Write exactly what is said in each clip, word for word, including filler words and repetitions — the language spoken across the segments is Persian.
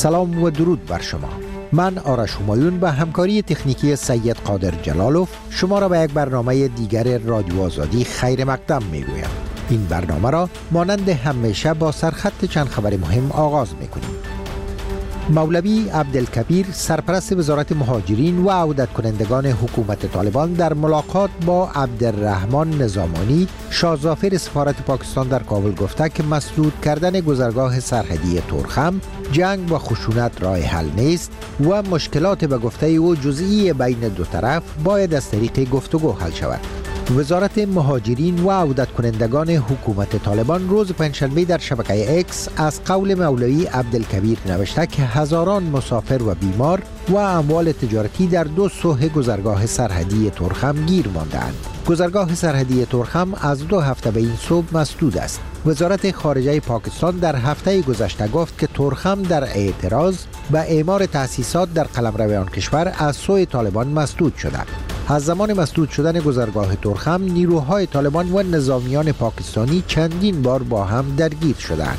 سلام و درود بر شما. من آرش همایون به همکاری تکنیکی سید قادر جلالوف شما را به یک برنامه دیگر رادیو آزادی خیر مقدم میگویم. این برنامه را مانند همیشه با سرخط چند خبر مهم آغاز میکنیم. مولوی عبدالکبیر سرپرست وزارت مهاجرین و عودت کنندگان حکومت طالبان در ملاقات با عبدالرحمن نظامانی شاهزافر سفارت پاکستان در کابل گفته که مسدود کردن گذرگاه سرحدی تورخم جنگ و خشونت راه حل نیست و مشکلات به گفته او جزئی بین دو طرف باید از طریق گفتگو حل شود. وزارت مهاجرین و عودت کنندگان حکومت طالبان روز پنجشنبه در شبکه اکس از قول مولوی عبدالکبیر نوشته که هزاران مسافر و بیمار و اموال تجارتی در دو سوح گذرگاه سرحدی تورخم گیر مانده‌اند. گذرگاه سرحدی تورخم از دو هفته به این سو مسدود است. وزارت خارجه پاکستان در هفته گذشته گفت که تورخم در اعتراض به اعمار تأسیسات در قلمرو آن کشور از سوی طالبان مسدود شده. از زمان مسدود شدن گذرگاه تورخم نیروهای طالبان و نظامیان پاکستانی چندین بار با هم درگیر شدند.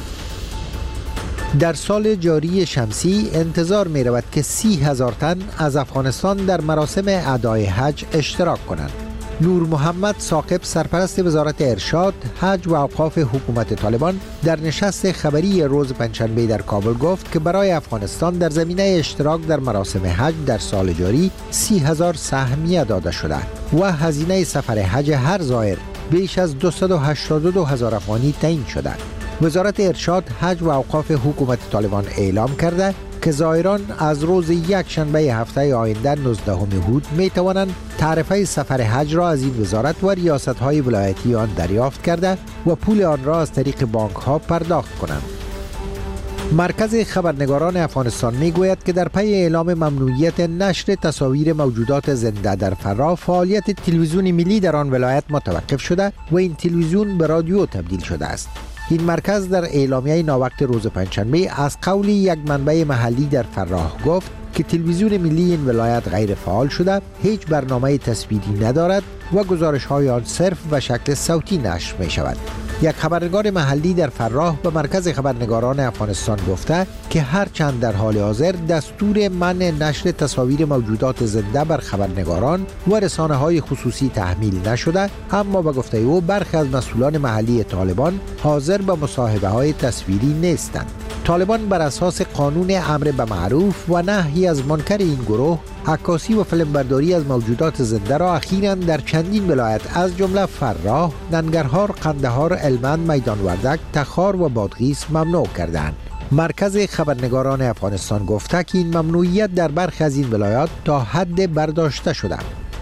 در سال جاری شمسی انتظار می رود که سی هزار تن از افغانستان در مراسم ادای حج اشتراک کنند. نور محمد ثاقب سرپرست وزارت ارشاد، حج و اوقاف حکومت طالبان در نشست خبری روز پنجشنبه در کابل گفت که برای افغانستان در زمینه اشتراک در مراسم حج در سال جاری سی هزار سهمیه داده شده و هزینه سفر حج هر زائر بیش از دویست و هشتاد و دو هزار افغانی تعیین شده. وزارت ارشاد، حج و اوقاف حکومت طالبان اعلام کرده که زائران از روز یک شنبه هفته آینده نوزدهم اود می توانند تعرفه سفر حج را از این وزارت و ریاست‌های ولایتی آن دریافت کرده و پول آن را از طریق بانک‌ها پرداخت کنند. مرکز خبرنگاران افغانستان می گوید که در پی اعلام ممنوعیت نشر تصاویر موجودات زنده در فراه، فعالیت تلویزیون ملی در آن ولایت متوقف شده و این تلویزیون به رادیو تبدیل شده است. این مرکز در اعلامیه ناوقت روز پنجشنبه از قول یک منبع محلی در فراه گفت که تلویزیون ملی این ولایت غیر فعال شده، هیچ برنامه تصویری ندارد و گزارش‌های آن صرف به شکل صوتی نشر می شود. یک خبرنگار محلی در فراه به مرکز خبرنگاران افغانستان گفته که هرچند در حال حاضر دستور منع نشر تصاویر موجودات زنده بر خبرنگاران و رسانه‌های خصوصی تحمیل نشده، اما به گفته او برخی از مسئولان محلی طالبان حاضر به مصاحبه‌های تصویری نیستند. طالبان بر اساس قانون امر به معروف و نهی از منکر این گروه عکاسی و فیلمبرداری از موجودات زنده را اخیراً در چندین ولایت از جمله فراه، ننگرهار، قندهار، هلمند، میدان وردک، تخار و بادغیس ممنوع کردند. مرکز خبرنگاران افغانستان گفته که این ممنوعیت در برخی از این ولایات تا حد برداشته شده.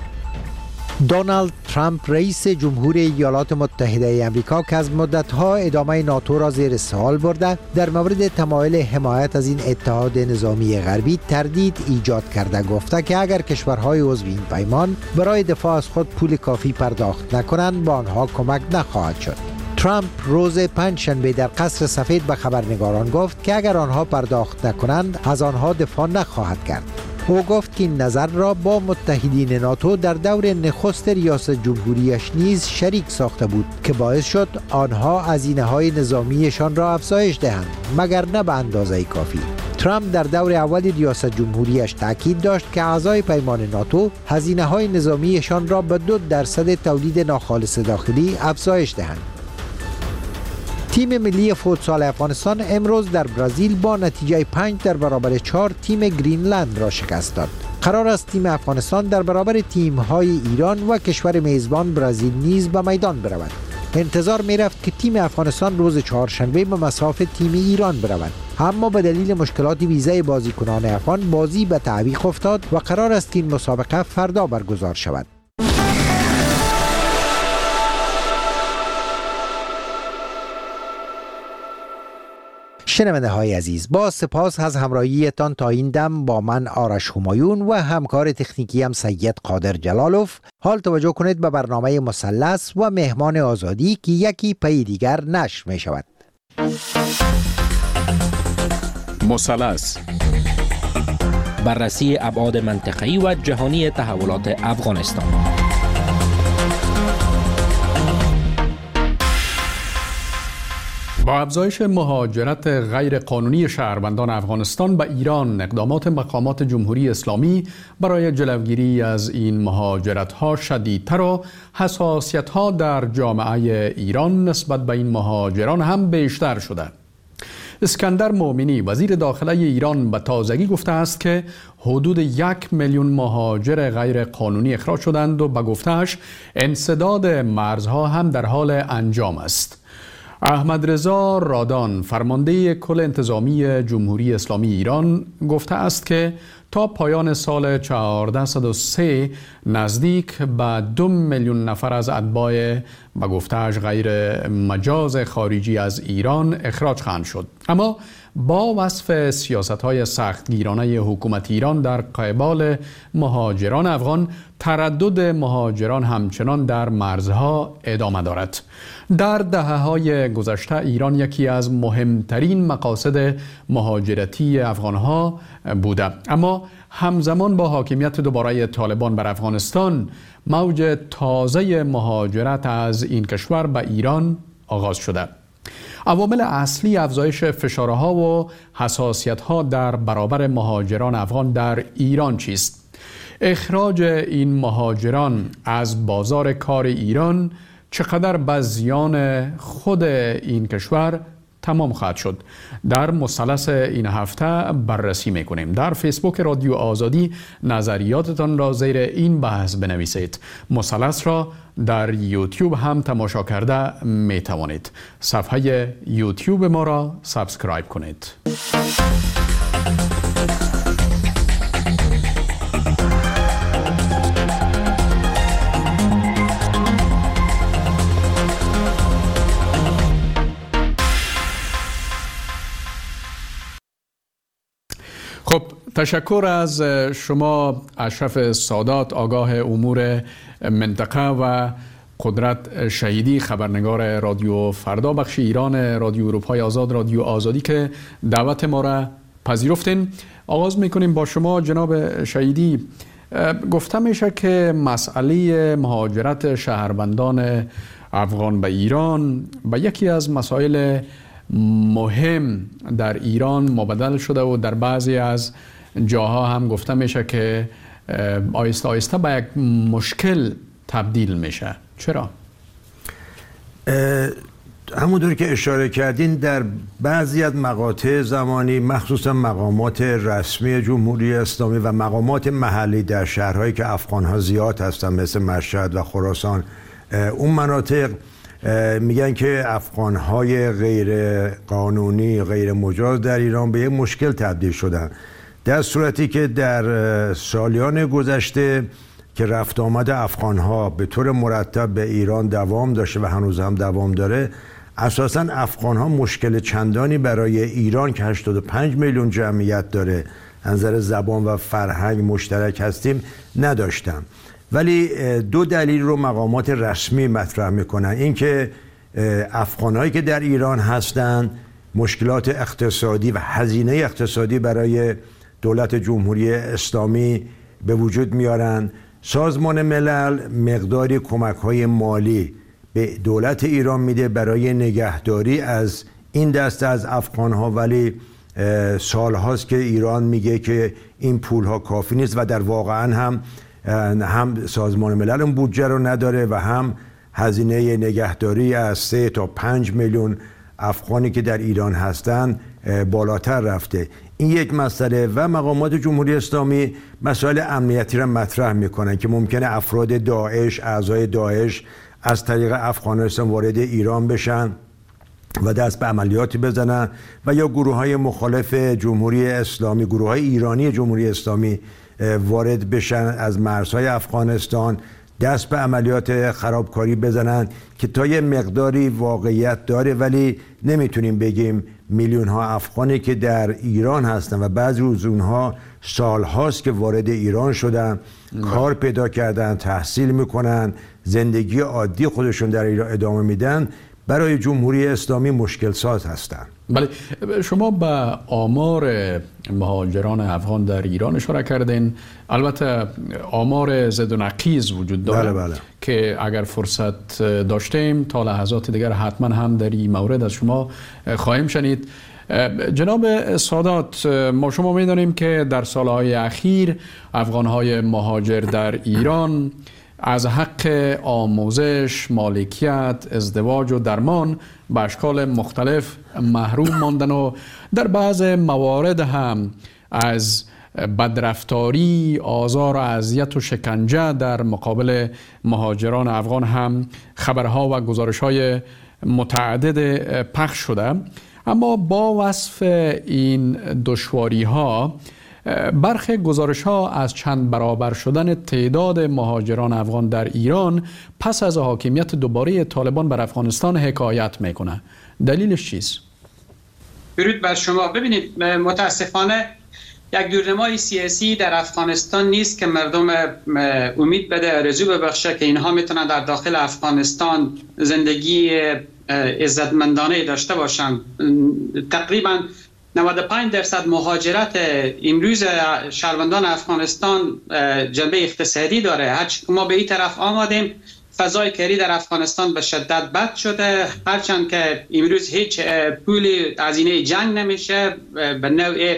دونالد ترامپ رئیس جمهور ایالات متحده آمریکا که از مدت‌ها ادامه ناتو را زیر سوال برده، در مورد تمایل حمایت از این اتحاد نظامی غربی تردید ایجاد کرده گفته که اگر کشورهای عضو این پیمان برای دفاع از خود پول کافی پرداخت نکنند، با آنها کمک نخواهد شد. ترامپ روز پنجشنبه در قصر سفید به خبرنگاران گفت که اگر آنها پرداخت نکنند، از آنها دفاع نخواهد کرد. او گفت که این نظر را با متحدین ناتو در دور نخست ریاست جمهوریش نیز شریک ساخته بود که باعث شد آنها هزینه‌های نظامیشان را افزایش دهند، مگر نه به اندازه کافی. ترامپ در دور اول ریاست جمهوریش تاکید داشت که اعضای پیمان ناتو هزینه‌های نظامیشان را به دو درصد تولید ناخالص داخلی افزایش دهند. تیم ملی فوتسال افغانستان امروز در برزیل با نتیجه پنج در برابر چهار تیم گرینلند را شکست داد. قرار است تیم افغانستان در برابر تیم‌های ایران و کشور میزبان برزیل نیز به میدان برود. انتظار می رفت که تیم افغانستان روز چهارشنبه به مصاف تیم ایران برود، اما به دلیل مشکلات ویزای بازیکنان افغان بازی به تعویق افتاد و قرار است که این مسابقه فردا برگزار شود. شنونده های عزیز، با سپاس از همراهیتان تا این دم با من آرش همایون و همکار تکنیکی هم سید قادر جلالوف. حال توجه کنید به برنامه مثلث و مهمان آزادی که یکی پی دیگر نشر می شود. مثلث، بررسی ابعاد منطقه‌ای و جهانی تحولات افغانستان. با افزایش مهاجرت غیر قانونی شهروندان افغانستان به ایران، اقدامات مقامات جمهوری اسلامی برای جلوگیری از این مهاجرت‌ها شدیدتر و حساسیت‌ها در جامعه ایران نسبت به این مهاجران هم بیشتر شده. اسکندر مومنی وزیر داخله ایران به تازگی گفته است که حدود یک میلیون مهاجر غیر قانونی اخراج شدند و به گفته‌اش انسداد مرزها هم در حال انجام است. احمد رضا رادان فرمانده کل انتظامی جمهوری اسلامی ایران گفته است که تا پایان سال هزار و چهارصد و سه نزدیک به دو میلیون نفر از اتباع به گفته‌اش غیر مجاز خارجی از ایران اخراج خواهند شد. اما با وصف سیاست‌های سختگیرانه حکومت ایران در قبال مهاجران افغان، تردد مهاجران همچنان در مرزها ادامه دارد. در دهه‌های گذشته ایران یکی از مهمترین مقاصد مهاجرتی افغان‌ها بوده، اما همزمان با حاکمیت دوباره طالبان بر افغانستان، موج تازه مهاجرت از این کشور به ایران آغاز شده. عوامل اصلی افزایش فشارها و حساسیت‌ها در برابر مهاجران افغان در ایران چیست؟ اخراج این مهاجران از بازار کار ایران چقدر به زیان خود این کشور تمام خواهد شد؟ در مثلث این هفته بررسی میکنیم. در فیسبوک رادیو آزادی نظریاتتان را زیر این بحث بنویسید. مثلث را در یوتیوب هم تماشا کرده می توانید. صفحه یوتیوب ما را سابسکرایب کنید. خب، تشکر از شما اشرف سادات، آگاه امور منطقه و قدرت شهیدی، خبرنگار رادیو فردا بخش ایران رادیو اروپای آزاد، رادیو آزادی، که دعوت ما را پذیرفتین. آغاز میکنیم با شما جناب شهیدی. گفته میشه که مسئله مهاجرت شهروندان افغان به ایران به یکی از مسائل مهم در ایران مبدل شده و در بعضی از جاها هم گفته میشه که آیسته آیسته به یک مشکل تبدیل میشه. چرا؟ همونطور که اشاره کردین، در بعضی از مقاطع زمانی مخصوصا مقامات رسمی جمهوری اسلامی و مقامات محلی در شهرهایی که افغان‌ها زیاد هستن مثل مشهد و خراسان، اون مناطق میگن که افغان‌های غیر قانونی، غیر مجاز در ایران به یک مشکل تبدیل شدن، در صورتی که در سالیان گذشته که رفت آمد افغان‌ها به طور مرتب به ایران دوام داشته و هنوز هم دوام داره، اساساً افغان‌ها مشکل چندانی برای ایران که هشتاد و پنج میلیون جمعیت داره، از نظر زبان و فرهنگ مشترک هستیم، نداشتن. ولی دو دلیل رو مقامات رسمی مطرح میکنن. این که افغان‌هایی که در ایران هستند مشکلات اقتصادی و هزینه اقتصادی برای دولت جمهوری اسلامی به وجود میارن. سازمان ملل مقداری کمک‌های مالی به دولت ایران میده برای نگهداری از این دسته از افغان‌ها، ولی سال هاست که ایران میگه که این پول‌ها کافی نیست و در واقعاً هم هم سازمان ملل اون بودجه رو نداره و هم هزینه نگهداری از سه تا پنج میلیون افغانی که در ایران هستن بالاتر رفته. این یک مسئله. و مقامات جمهوری اسلامی مسائل امنیتی را مطرح میکنن که ممکنه افراد داعش، اعضای داعش از طریق افغانستان وارد ایران بشن و دست به عملیاتی بزنن، و یا گروه های مخالف جمهوری اسلامی، گروه های ایرانی جمهوری اسلامی وارد بشن از مرزهای افغانستان، دست به عملیات خرابکاری بزنن که تا یه مقداری واقعیت داره، ولی نمیتونیم بگیم میلیون ها افغانی که در ایران هستن و بعضی از اونها سال هاست که وارد ایران شدن، کار پیدا کردن، تحصیل میکنن، زندگی عادی خودشون در ایران ادامه میدن، برای جمهوری اسلامی مشکل ساز هستند. بله، شما به آمار مهاجران افغان در ایران اشاره کردین. البته آمار زد و نقیض وجود داره. بله بله. که اگر فرصت داشتیم تا لحظات دیگر حتما هم در این مورد از شما خواهیم شنید. جناب سادات، ما شما می‌دانیم که در سالهای اخیر افغان‌های مهاجر در ایران از حق آموزش، مالکیت، ازدواج و درمان به اشکال مختلف محروم ماندن و در بعض موارد هم از بدرفتاری، آزار و اذیت و شکنجه در مقابل مهاجران افغان هم خبرها و گزارش‌های متعدد پخش شده. اما با وصف این دشواری‌ها، برخی گزارش‌ها از چند برابر شدن تعداد مهاجران افغان در ایران پس از حاکمیت دوباره طالبان بر افغانستان حکایت میکنه. دلیلش چیست؟ درود بر شما. ببینید، متاسفانه یک دورنمای سیاسی در افغانستان نیست که مردم امید بده، آرزو ببخشه که اینها میتونن در داخل افغانستان زندگی عزتمندانه داشته باشند. تقریبا نود و پنج درصد مهاجرت امروز شهروندان افغانستان جنبه اقتصادی داره. هرچند ما به این طرف آمدیم، فضای کاری در افغانستان به شدت بد شده، هرچند که امروز هیچ پول هزینه جنگ نمیشه، به نوع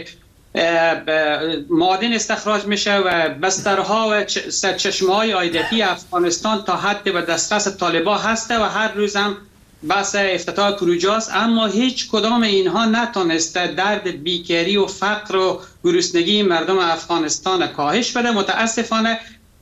معادن استخراج میشه و بسترها و سرچشمه‌های عایداتی افغانستان تا حد به دسترس طالبان هسته و هر روز هم بحث افتتاح پروژه است، اما هیچ کدام اینها نتونسته درد بیکاری و فقر و گرسنگی مردم افغانستان کاهش بده. متاسفانه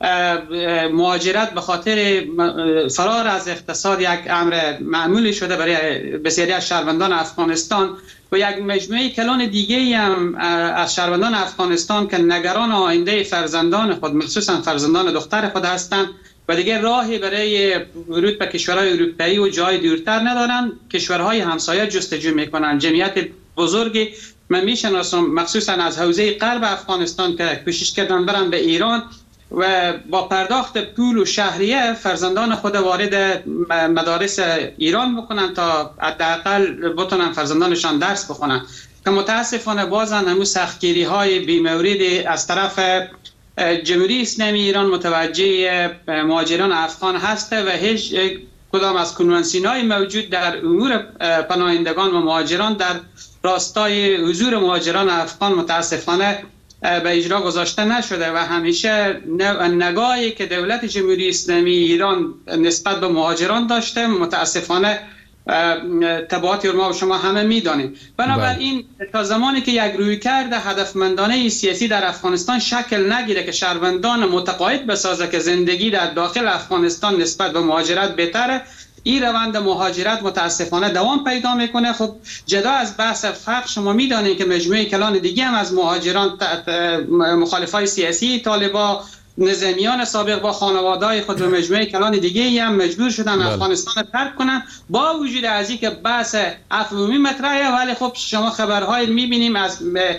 مهاجرت به خاطر فرار از اقتصاد یک امر معمولی شده برای بسیاری از شهروندان افغانستان و یک مجموعه کلان دیگه هم از شهروندان افغانستان که نگران آینده فرزندان خود، مخصوصا فرزندان دختر خود هستند و دیگر راهی برای ورود به کشورهای اروپایی و جای دورتر ندارن. کشورهای همسایه جستجو میکنن. جمعیت بزرگی من میشناسم مخصوصا از حوزه غرب افغانستان که کوشش کردن برن به ایران و با پرداخت پول و شهریه فرزندان خود وارد مدارس ایران بکنن تا حداقل بتونن فرزندانشان درس بخونن، که متاسفانه بازن همون سختگیری های بی‌موردی از طرف جمهوری اسلامی ایران متوجه مهاجران افغان هسته و هیچ کدام از کنوانسیون‌های موجود در امور پناهندگان و مهاجران در راستای حضور مهاجران افغان متاسفانه به اجرا گذاشته نشده و همیشه نگاهی که دولت جمهوری اسلامی ایران نسبت به مهاجران داشته متاسفانه تبعاتی رو ما و شما همه میدانیم. بنابراین تا زمانی که یک رویکرد هدفمندانه سیاسی در افغانستان شکل نگیره که شهروندان متقاعد بسازه که زندگی در داخل افغانستان نسبت به مهاجرت بهتره، این روند مهاجرت متاسفانه دوام پیدا میکنه. خب جدا از بحث فقر، شما میدانید که مجموعه کلان دیگه هم از مهاجران مخالفای سیاسی طالبان، نظامیان سابق با خانواده‌های خود و مجموعه کلان دیگه هم مجبور شدن بله. افغانستان ترک کنن با وجود از اینکه بحث عفوی مطرحه، ولی خب شما خبرهای میبینیم از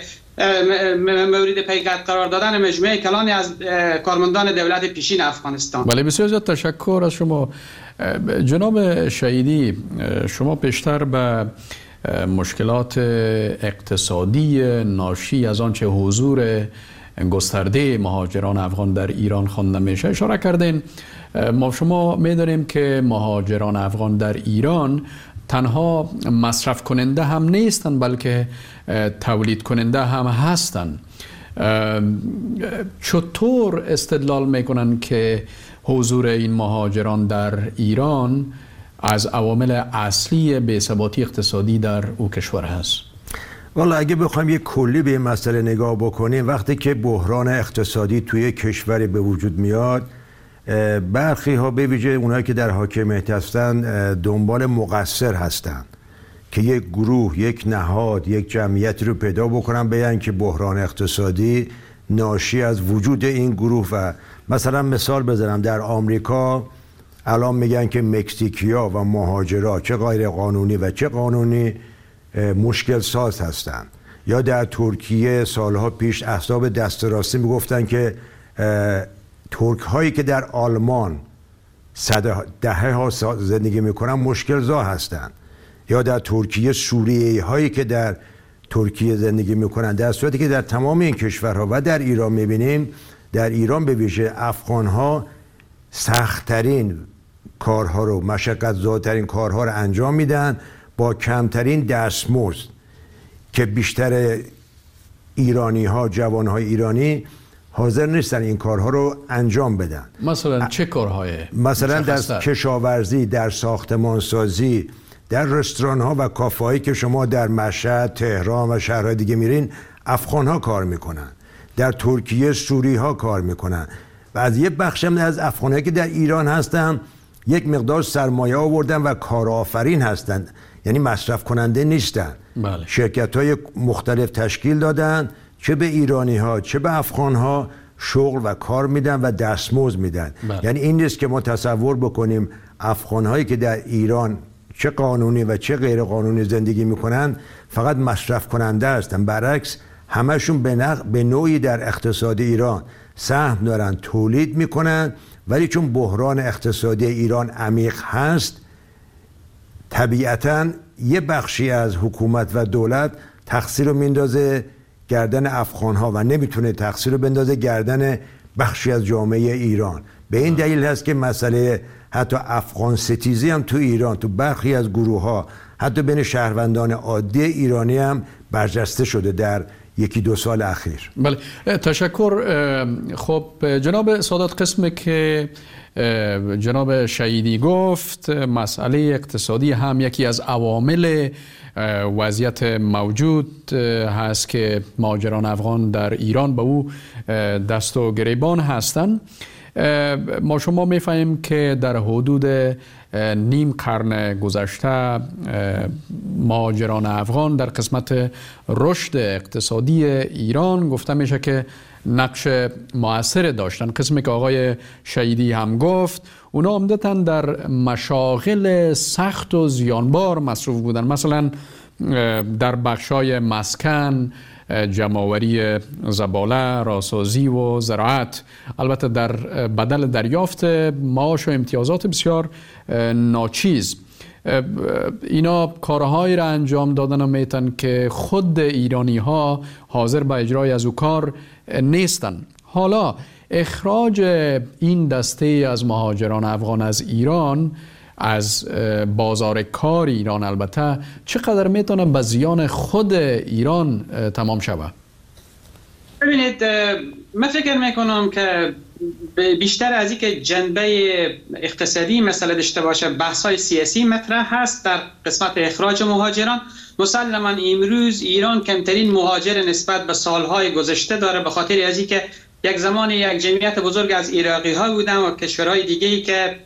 مورد پیگرد قرار دادن مجموعه کلانی از کارمندان دولت پیشین افغانستان. بله، بسیار زیاد تشکر از شما جناب شهیدی. شما پیشتر به مشکلات اقتصادی ناشی از آنچه حضور گسترده مهاجران افغان در ایران خوانده میشه اشاره کردین. ما شما میدانیم که مهاجران افغان در ایران تنها مصرف کننده هم نیستند بلکه تولید کننده هم هستند. چطور استدلال میکنن که حضور این مهاجران در ایران از عوامل اصلی بی‌ثباتی اقتصادی در او کشور هست؟ والا اگه بخوایم یک کلی به این مسئله نگاه بکنیم، وقتی که بحران اقتصادی توی کشوری به وجود میاد، برخی ها به ویژه اونایی که در حاکمیت هستن دنبال مقصر هستن که یک گروه، یک نهاد، یک جمعیت رو پیدا بکنن بگن که بحران اقتصادی ناشی از وجود این گروه. و مثلا مثال بزنم، در آمریکا الان میگن که مکزیکیا و مهاجرا چه غیر قانونی و چه قانونی مشکل ساز هستند. یا در ترکیه سالها پیش احزاب دست راستی میگفتن که ترک هایی که در آلمان صد دهه ها زندگی میکنن مشکل زا هستن، یا در ترکیه سوریه هایی که در ترکیه زندگی میکنن، در صورتی که در تمام این کشورها و در ایران میبینیم، در ایران به ویژه افغان ها سخت‌ترین کارها رو، مشقت زاترین کارها رو انجام میدن با کمترین دستمزد، که بیشتر ایرانی ها، جوان های ایرانی حاضر نیستن این کارها رو انجام بدن. مثلا چه کارهای؟ مثلا در کشاورزی، در ساختمانسازی، در رستوران ها و کافه هایی که شما در مشهد، تهران و شهرهای دیگه میرین، افغان ها کار میکنن. در ترکیه سوری ها کار میکنن و از یه بخشم از افغان هایی که در ایران هستن یک مقدار سرمایه آوردن و کارآفرین هستن، یعنی مصرف کننده نیستن. بله. شرکت های مختلف تشکیل دادن، چه به ایرانی ها چه به افغان ها شغل و کار میدن و دستمزد میدن. بله. یعنی این نیست که ما تصور بکنیم افغان هایی که در ایران چه قانونی و چه غیر قانونی زندگی میکنن فقط مصرف کننده هستن. برعکس همشون به, نق... به نوعی در اقتصاد ایران سهم دارن، تولید میکنن، ولی چون بحران اقتصادی ایران عمیق هست، طبیعتاً یه بخشی از حکومت و دولت تقصیر رو میندازه گردن افغان ها و نمیتونه تقصیر رو بندازه گردن بخشی از جامعه ایران. به این دلیل هست که مسئله حتی افغان ستیزی هم تو ایران، تو برخی از گروه ها، حتی بین شهروندان عادی ایرانی هم برجسته شده در یکی دو سال اخیر. بله، تشکر. خب جناب سادات، قسمی که جناب شهیدی گفت، مسئله اقتصادی هم یکی از عوامل وضعیت موجود هست که مهاجران افغان در ایران به او دست و گریبان هستند. ما شما می‌فهمیم که در حدود نیم قرن گذشته مهاجران افغان در قسمت رشد اقتصادی ایران گفته میشه که نقش مؤثر داشتن. قسمی که آقای شهیدی هم گفت، اونا عمدتاً در مشاغل سخت و زیانبار مصروف بودن، مثلا در بخشای مسکن، جمع‌آوری زباله، راسازی و زراعت، البته در بدل دریافت معاش و امتیازات بسیار ناچیز. اینا کارهایی را انجام دادن و میتن که خود ایرانی ها حاضر به اجرای از او کار نیستن. حالا اخراج این دسته از مهاجران افغان از ایران، از بازار کار ایران، البته چقدر میتونه به زیان خود ایران تمام شود؟ ببینید، من فکر میکنم که بیشتر از این که جنبه اقتصادی مسئله داشته باشه، بحث های سیاسی مطرح هست در قسمت اخراج مهاجران. مسلما امروز ایران کمترین مهاجر نسبت به سالهای گذشته داره، به خاطر از این که یک زمان یک جمعیت بزرگ از عراقی ها بودن و کشورهای دیگه‌ای که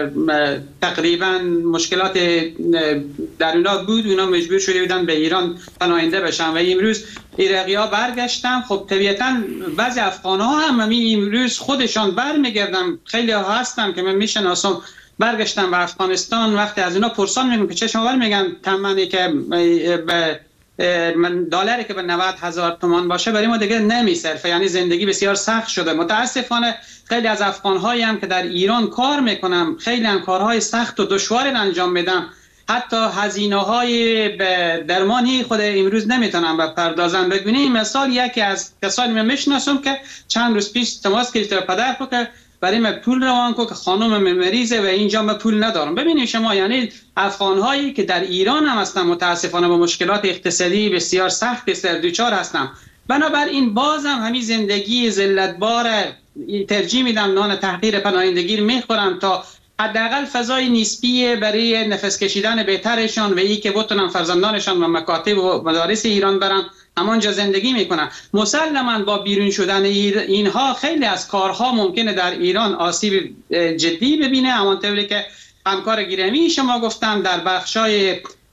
تقریبا مشکلات در اونا بود، اونا مجبور شده بودن به ایران پناهنده بشن و امروز عراقی ها برگشتن. خب طبیعتا بعضی افغان ها هم امروز خودشان برمیگردن، خیلی ها هستن که من میشناسم برگشتن به افغانستان. وقتی از اونا پرسان میگم که چه شما میگن تمنی که به من دلاری که به نود هزار تومان باشه برای ما دیگه نمیصرفه، یعنی زندگی بسیار سخت شده. متاسفانه خیلی از افغان‌هایی هم که در ایران کار میکنم، خیلی هم کارهای سخت و دشوار انجام میدم، حتی هزینه‌های درمانی خود امروز نمیتونم بپردازم. ببینید مثال، یکی از کسانی من میشناسم که چند روز پیش تماس گرفت و پدر کو که برای من پول روان کو که خانم مریضه و اینجا من پول ندارم. ببینید شما، یعنی افغان‌هایی که در ایران هم هستن متاسفانه با مشکلات اقتصادی بسیار سخت سر دوچار هستن. بنابراین بازم همین زندگی ذلتبار ترجیح میدم، نان تحقیر پناهندگی میخورم تا حداقل فضای نسبی برای نفس کشیدن بهترشان و این که بتونن فرزندانشان و مکاتب و مدارس ایران برن همانجا زندگی میکنن. مسلما با بیرون شدن اینها خیلی از کارها ممکنه در ایران آسیب جدی ببینه، همانطوری که همکار گرامی شما گفتم در بخشای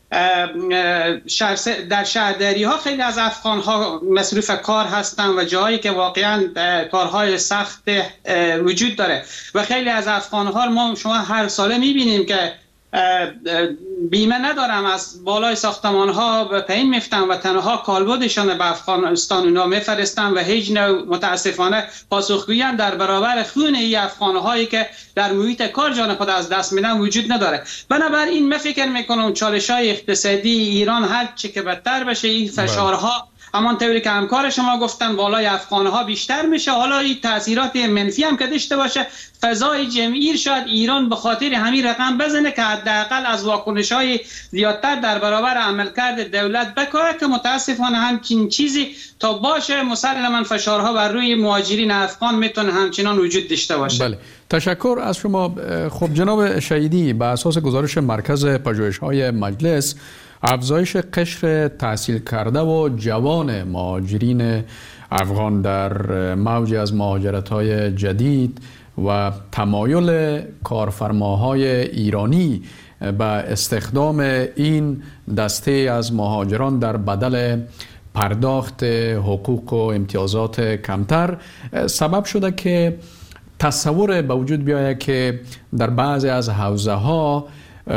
شهر در شهرداری ها خیلی از افغان ها مصروف کار هستن و جایی که واقعا کارهای سخت وجود داره و خیلی از افغان ها ما شما هر ساله میبینیم که بیمه ندارم، از بالای ساختمان ها به پایین میفتن و تنها کالبدشان به افغانستان اونا میفرستن و هیچ نوع متاسفانه پاسخگویی در برابر خون این افغان هایی که در محیط کار جان خود از دست میدن وجود نداره. بنابراین من فکر میکنم چالش های اقتصادی ایران هر چی که بدتر بشه این فشارها همانطوری که همکار شما گفتن بالای افغانها بیشتر میشه. حالا این تاثیرات منفی هم که داشته باشه، فضای جمعی شاید ایران به خاطر همین رقم بزنه که حداقل از واکنش‌های زیادتر در برابر عملکرد دولت بکاره که متاسفانه همچین چیزی تا باشه مسلماً فشارها بر روی مهاجرین افغان میتونه همچنان وجود داشته باشه. بله، تشکر از شما. خب جناب شهیدی، به اساس گزارش مرکز پژوهش‌های مجلس، افزایش قشر تحصیل کرده و جوان مهاجرین افغان در موج از مهاجرت‌های جدید و تمایل کارفرماهای ایرانی به استخدام این دسته از مهاجران در بدل پرداخت حقوق و امتیازات کمتر سبب شده که تصور به وجود بیاید که در بعضی از حوزه ها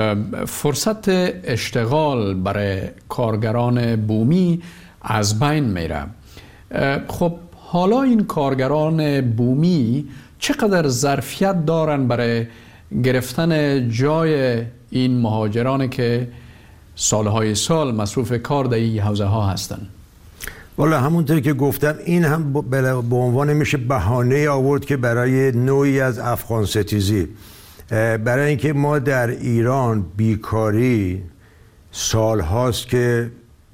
فرصت اشتغال برای کارگران بومی از بین میره. خب حالا این کارگران بومی چقدر ظرفیت دارن برای گرفتن جای این مهاجرانی که سالهای سال مصروف کار در این حوزه ها هستن؟ والا همونطور که گفتم این هم به عنوان میشه بهانه آورد که برای نوعی از افغان ستیزی، برای اینکه ما در ایران بیکاری سال هاست که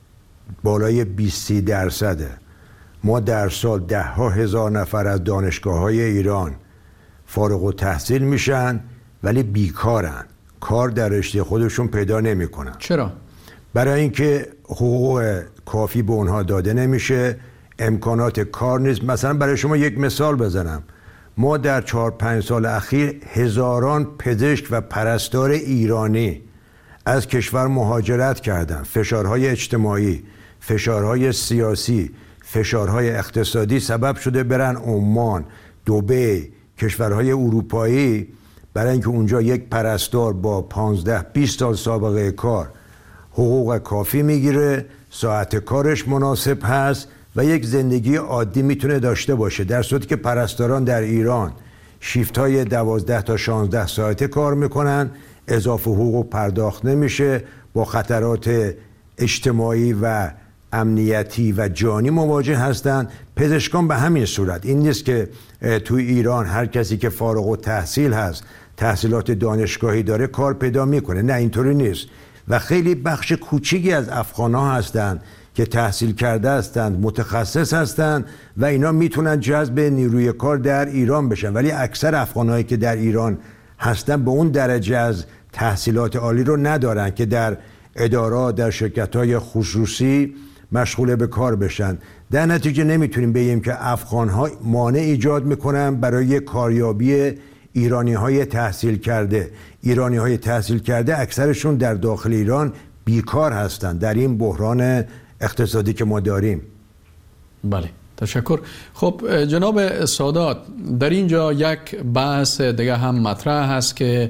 بالای بیست درصده. ما در سال ده ها هزار نفر از دانشگاه های ایران فارغ التحصیل میشن ولی بیکارن، کار در رشته خودشون پیدا نمیکنن. چرا؟ برای اینکه حقوق کافی به اونها داده نمیشه، امکانات کار نیست. مثلا برای شما یک مثال بزنم، ما در چهار پنج سال اخیر هزاران پزشک و پرستار ایرانی از کشور مهاجرت کردن. فشارهای اجتماعی، فشارهای سیاسی، فشارهای اقتصادی سبب شده برن عمان، دبی، کشورهای اروپایی، برای اینکه اونجا یک پرستار با پانزده بیست سال سابقه کار حقوق کافی میگیره، ساعت کارش مناسب هست و یک زندگی عادی میتونه داشته باشه. در صورتی که پرستاران در ایران شیفت های دوازده تا شانزده ساعته کار میکنن، اضافه حقوق پرداخت نمیشه، با خطرات اجتماعی و امنیتی و جانی مواجه هستند. پزشکان به همین صورت. این نیست که توی ایران هر کسی که فارغ التحصیل هست، تحصیلات دانشگاهی داره، کار پیدا میکنه. نه، اینطوری نیست. و خیلی بخش کوچیکی از افغان‌ها هستند که تحصیل کرده هستند، متخصص هستند و اینا میتونن جذب نیروی کار در ایران بشن، ولی اکثر افغان‌هایی که در ایران هستن به اون درجه از تحصیلات عالی رو ندارن که در ادارات، در شرکت‌های خصوصی مشغول به کار بشن. در نتیجه نمیتونیم بگیم که افغان‌ها مانع ایجاد میکنن برای کاریابی ایرانی‌های تحصیل کرده. ایرانی‌های تحصیل کرده اکثرشون در داخل ایران بیکار هستند در این بحران اقتصادی که ما داریم. بله، تشکر. خب جناب سادات، در اینجا یک بحث دیگه هم مطرح هست که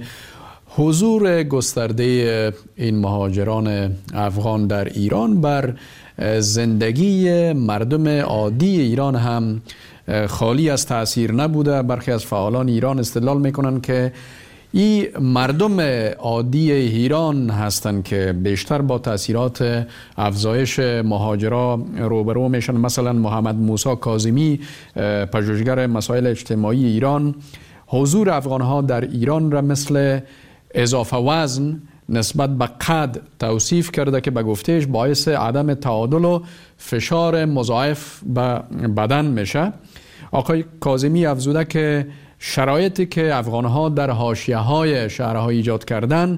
حضور گسترده این مهاجران افغان در ایران بر زندگی مردم عادی ایران هم خالی از تأثیر نبوده. برخی از فعالان ایران استدلال میکنن که این مردم عادی ایران هستند که بیشتر با تأثیرات افزایش مهاجرا روبرو میشن. مثلا محمد موسی کاظمی، پژوهشگر مسائل اجتماعی ایران، حضور افغانها در ایران را مثل اضافه وزن نسبت به قد توصیف کرده که به گفتهش باعث عدم تعادل و فشار مضاعف به بدن میشه. آقای کاظمی افزوده که شرایطی که افغانها در حاشیه‌های شهرها ایجاد کردن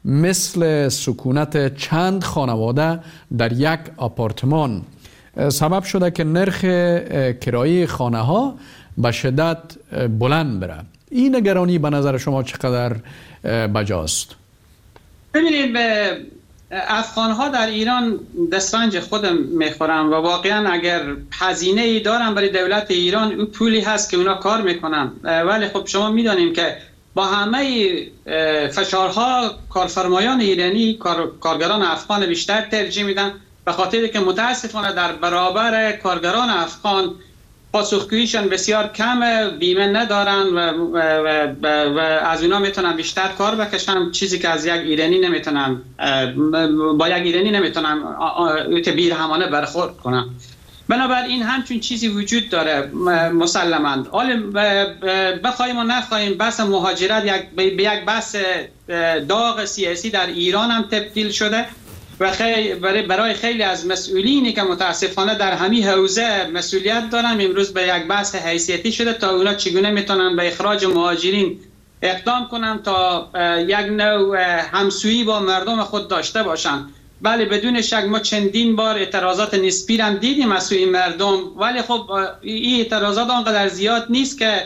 مثل سکونت چند خانواده در یک آپارتمان سبب شده که نرخ کرایه خانه ها به شدت بلند بره. این نگرانی به نظر شما چقدر بجاست؟ ببینید، به افغان ها در ایران دسترنج خودم میخورم و واقعا اگر هزینه ای دارن برای دولت ایران، اون پولی هست که اونا کار میکنن. ولی خب شما میدانیم که با همه فشارها کارفرمایان ایرانی کار، کارگران افغان بیشتر ترجیح میدن، به خاطر که متاسفانه در برابر کارگران افغان پاسخگوییشان بسیار کمه، بیمه ندارن و, و, و, و از اونا میتونن بیشتر کار بکشن، چیزی که از یک ایرانی نمیتونن با یک ایرانی نمیتونن بیر همانه برخورد کنن. بنابراین همچون چیزی وجود داره مسلماً. حالا بخوایم و نخواهیم بحث مهاجرت یک به یک بحث داغ سیاسی در ایران هم تبدیل شده و خیلی برای خیلی از مسئولینی که متاسفانه در همین حوزه مسئولیت دارن امروز به یک بحث حیثیتی شده تا اونا چگونه میتونن به اخراج مهاجرین اقدام کنن تا یک نوع همسویی با مردم خود داشته باشن. بله بدون شک ما چندین بار اعتراضات نسبی هم دیدیم از سوی مردم، ولی خب این اعتراضات آنقدر زیاد نیست که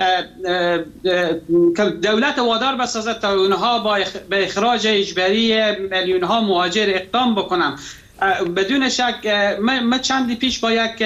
دولت وادار بسازه تا اونها با به اخراج اجباری میلیون ها مهاجر اقدام بکنن. بدون شک ما چندی پیش با یک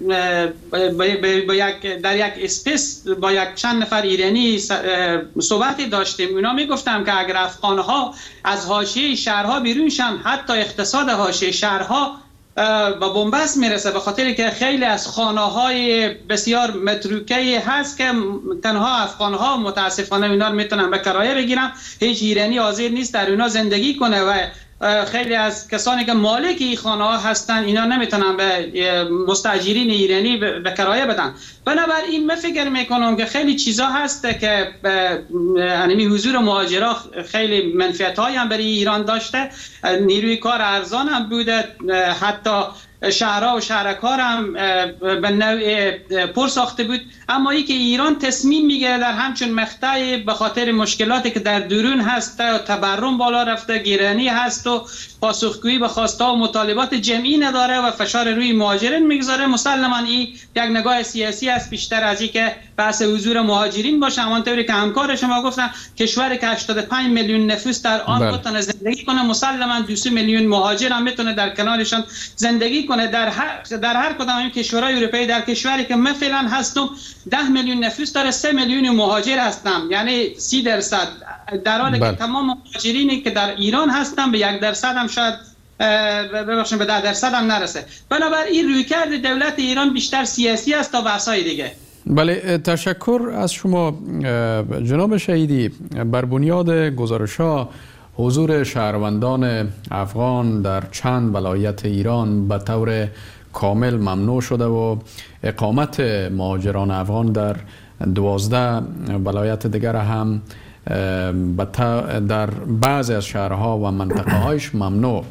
با یک در یک اسپیس با یک چند نفر ایرانی صحبتی داشتیم. اونا میگفتم که اگر افغانها از حاشیه شهرها بیرون شن حتی اقتصاد حاشیه شهرها با بنبست میرسه، به خاطر که خیلی از خانه‌های بسیار متروکه هست که تنها افغان‌ها متاسفانه اینا رو میتونن به کرایه بگیرن، هیچ ایرانی حاضر نیست در اونا زندگی کنه و خیلی از کسانی که مالک این خانه‌ها هستن اینا نمیتونن به مستاجرین ایرانی به کرایه بدن. بنابراین من فکر میکنم که خیلی چیزا هست که یعنی حضور مهاجرا خیلی منفعت‌هایی هم برای ایران داشته، نیروی کار ارزان هم بوده، حتی شهرها و شهرکار هم به نوع پر ساخته بود. اما ای که ایران تصمیم میگیره در همچون مقطعی به خاطر مشکلاتی که در درون هست، تورم بالا رفته، گرانی هست و پاسخگویی به خواست‌ها و مطالبات جمعی نداره و فشار روی مهاجرین میگذاره، مسلماً این یک نگاه سیاسی است بیشتر از این که بحث حضور مهاجرین باشه. همانطوری که همکار شما گفتن کشوری که هشتاد و پنج میلیون نفوس در آن بتونه زندگی کنه، مسلماً دو سه میلیون مهاجر هم میتونه در کنارشان زندگی کنه. در هر در هر کدام این کشورهای اروپایی، در کشوری که من فعلا هستم ده میلیون نفوس داره، سه میلیون مهاجر هستم، یعنی سی درصد، در حالی که تمام مهاجرینی که در ایران هستن به یک درصد هم شاید ببخشید به ده درصد هم نرسه. بنابراین رویکرد دولت ایران بیشتر سیاسی است تا بحث‌های دیگه. بله، تشکر از شما جناب شهیدی. بر بنیاد گزارش‌ها حضور شهروندان افغان در چند ولایت ایران به طور کامل ممنوع شده و اقامت مهاجران افغان در دوازده ولایت دیگر هم در بعضی از شهرها و منطقه هایش ممنوع.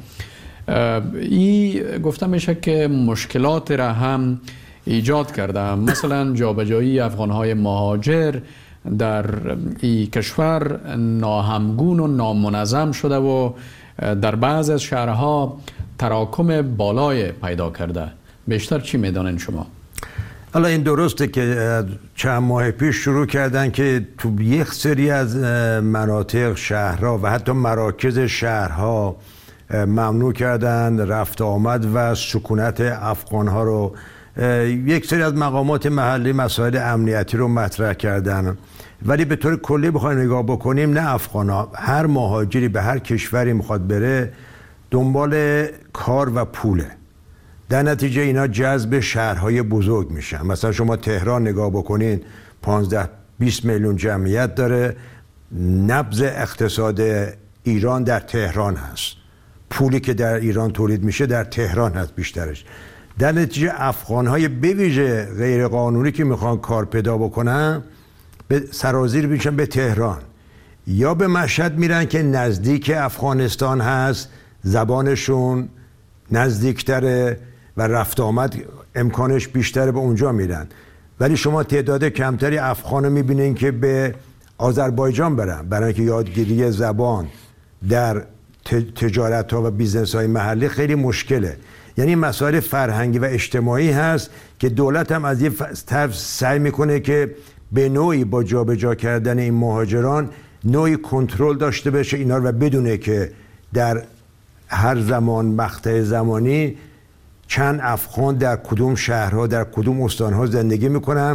این گفته میشه که مشکلات را هم ایجاد کرده، مثلا جابجایی افغانهای مهاجر در این کشور ناهمگون و نامنظم شده و در بعض از شهرها تراکم بالای پیدا کرده. بیشتر چی میدانین شما؟ حالا این درسته که چند ماه پیش شروع کردن که تو یک سری از مناطق شهرها و حتی مراکز شهرها ممنوع کردن رفت آمد و سکونت افغانها رو. یک سری از مقامات محلی مسائل امنیتی رو مطرح کردن، ولی به طور کلی بخوایم نگاه بکنیم نه افغان‌ها، هر مهاجری به هر کشوری میخواد بره دنبال کار و پوله، در نتیجه اینا جذب شهرهای بزرگ میشن. مثلا شما تهران نگاه بکنین پانزده بیست میلیون جمعیت داره، نبض اقتصاد ایران در تهران هست، پولی که در ایران تولید میشه در تهران هست بیشترش. در نتیجه افغان‌های به ویژه غیر قانونی که میخوان کار پیدا بکنن به سرازیر میشن به تهران یا به مشهد میرن که نزدیک افغانستان هست، زبانشون نزدیکتره و رفت آمد امکانش بیشتره، به اونجا میرن. ولی شما تعداد کمتری افغانو میبینین که به آذربایجان برن، برای اینکه یادگیری زبان در تجارت ها و بیزنس های محلی خیلی مشکله. یعنی مسائل فرهنگی و اجتماعی هست که دولت هم از یه طرف سعی میکنه که به نوعی با جابجا کردن این مهاجران نوعی کنترل داشته باشه اینا رو و بدونه که در هر زمان مقطع زمانی چند افغان در کدوم شهرها در کدوم استانها زندگی میکنن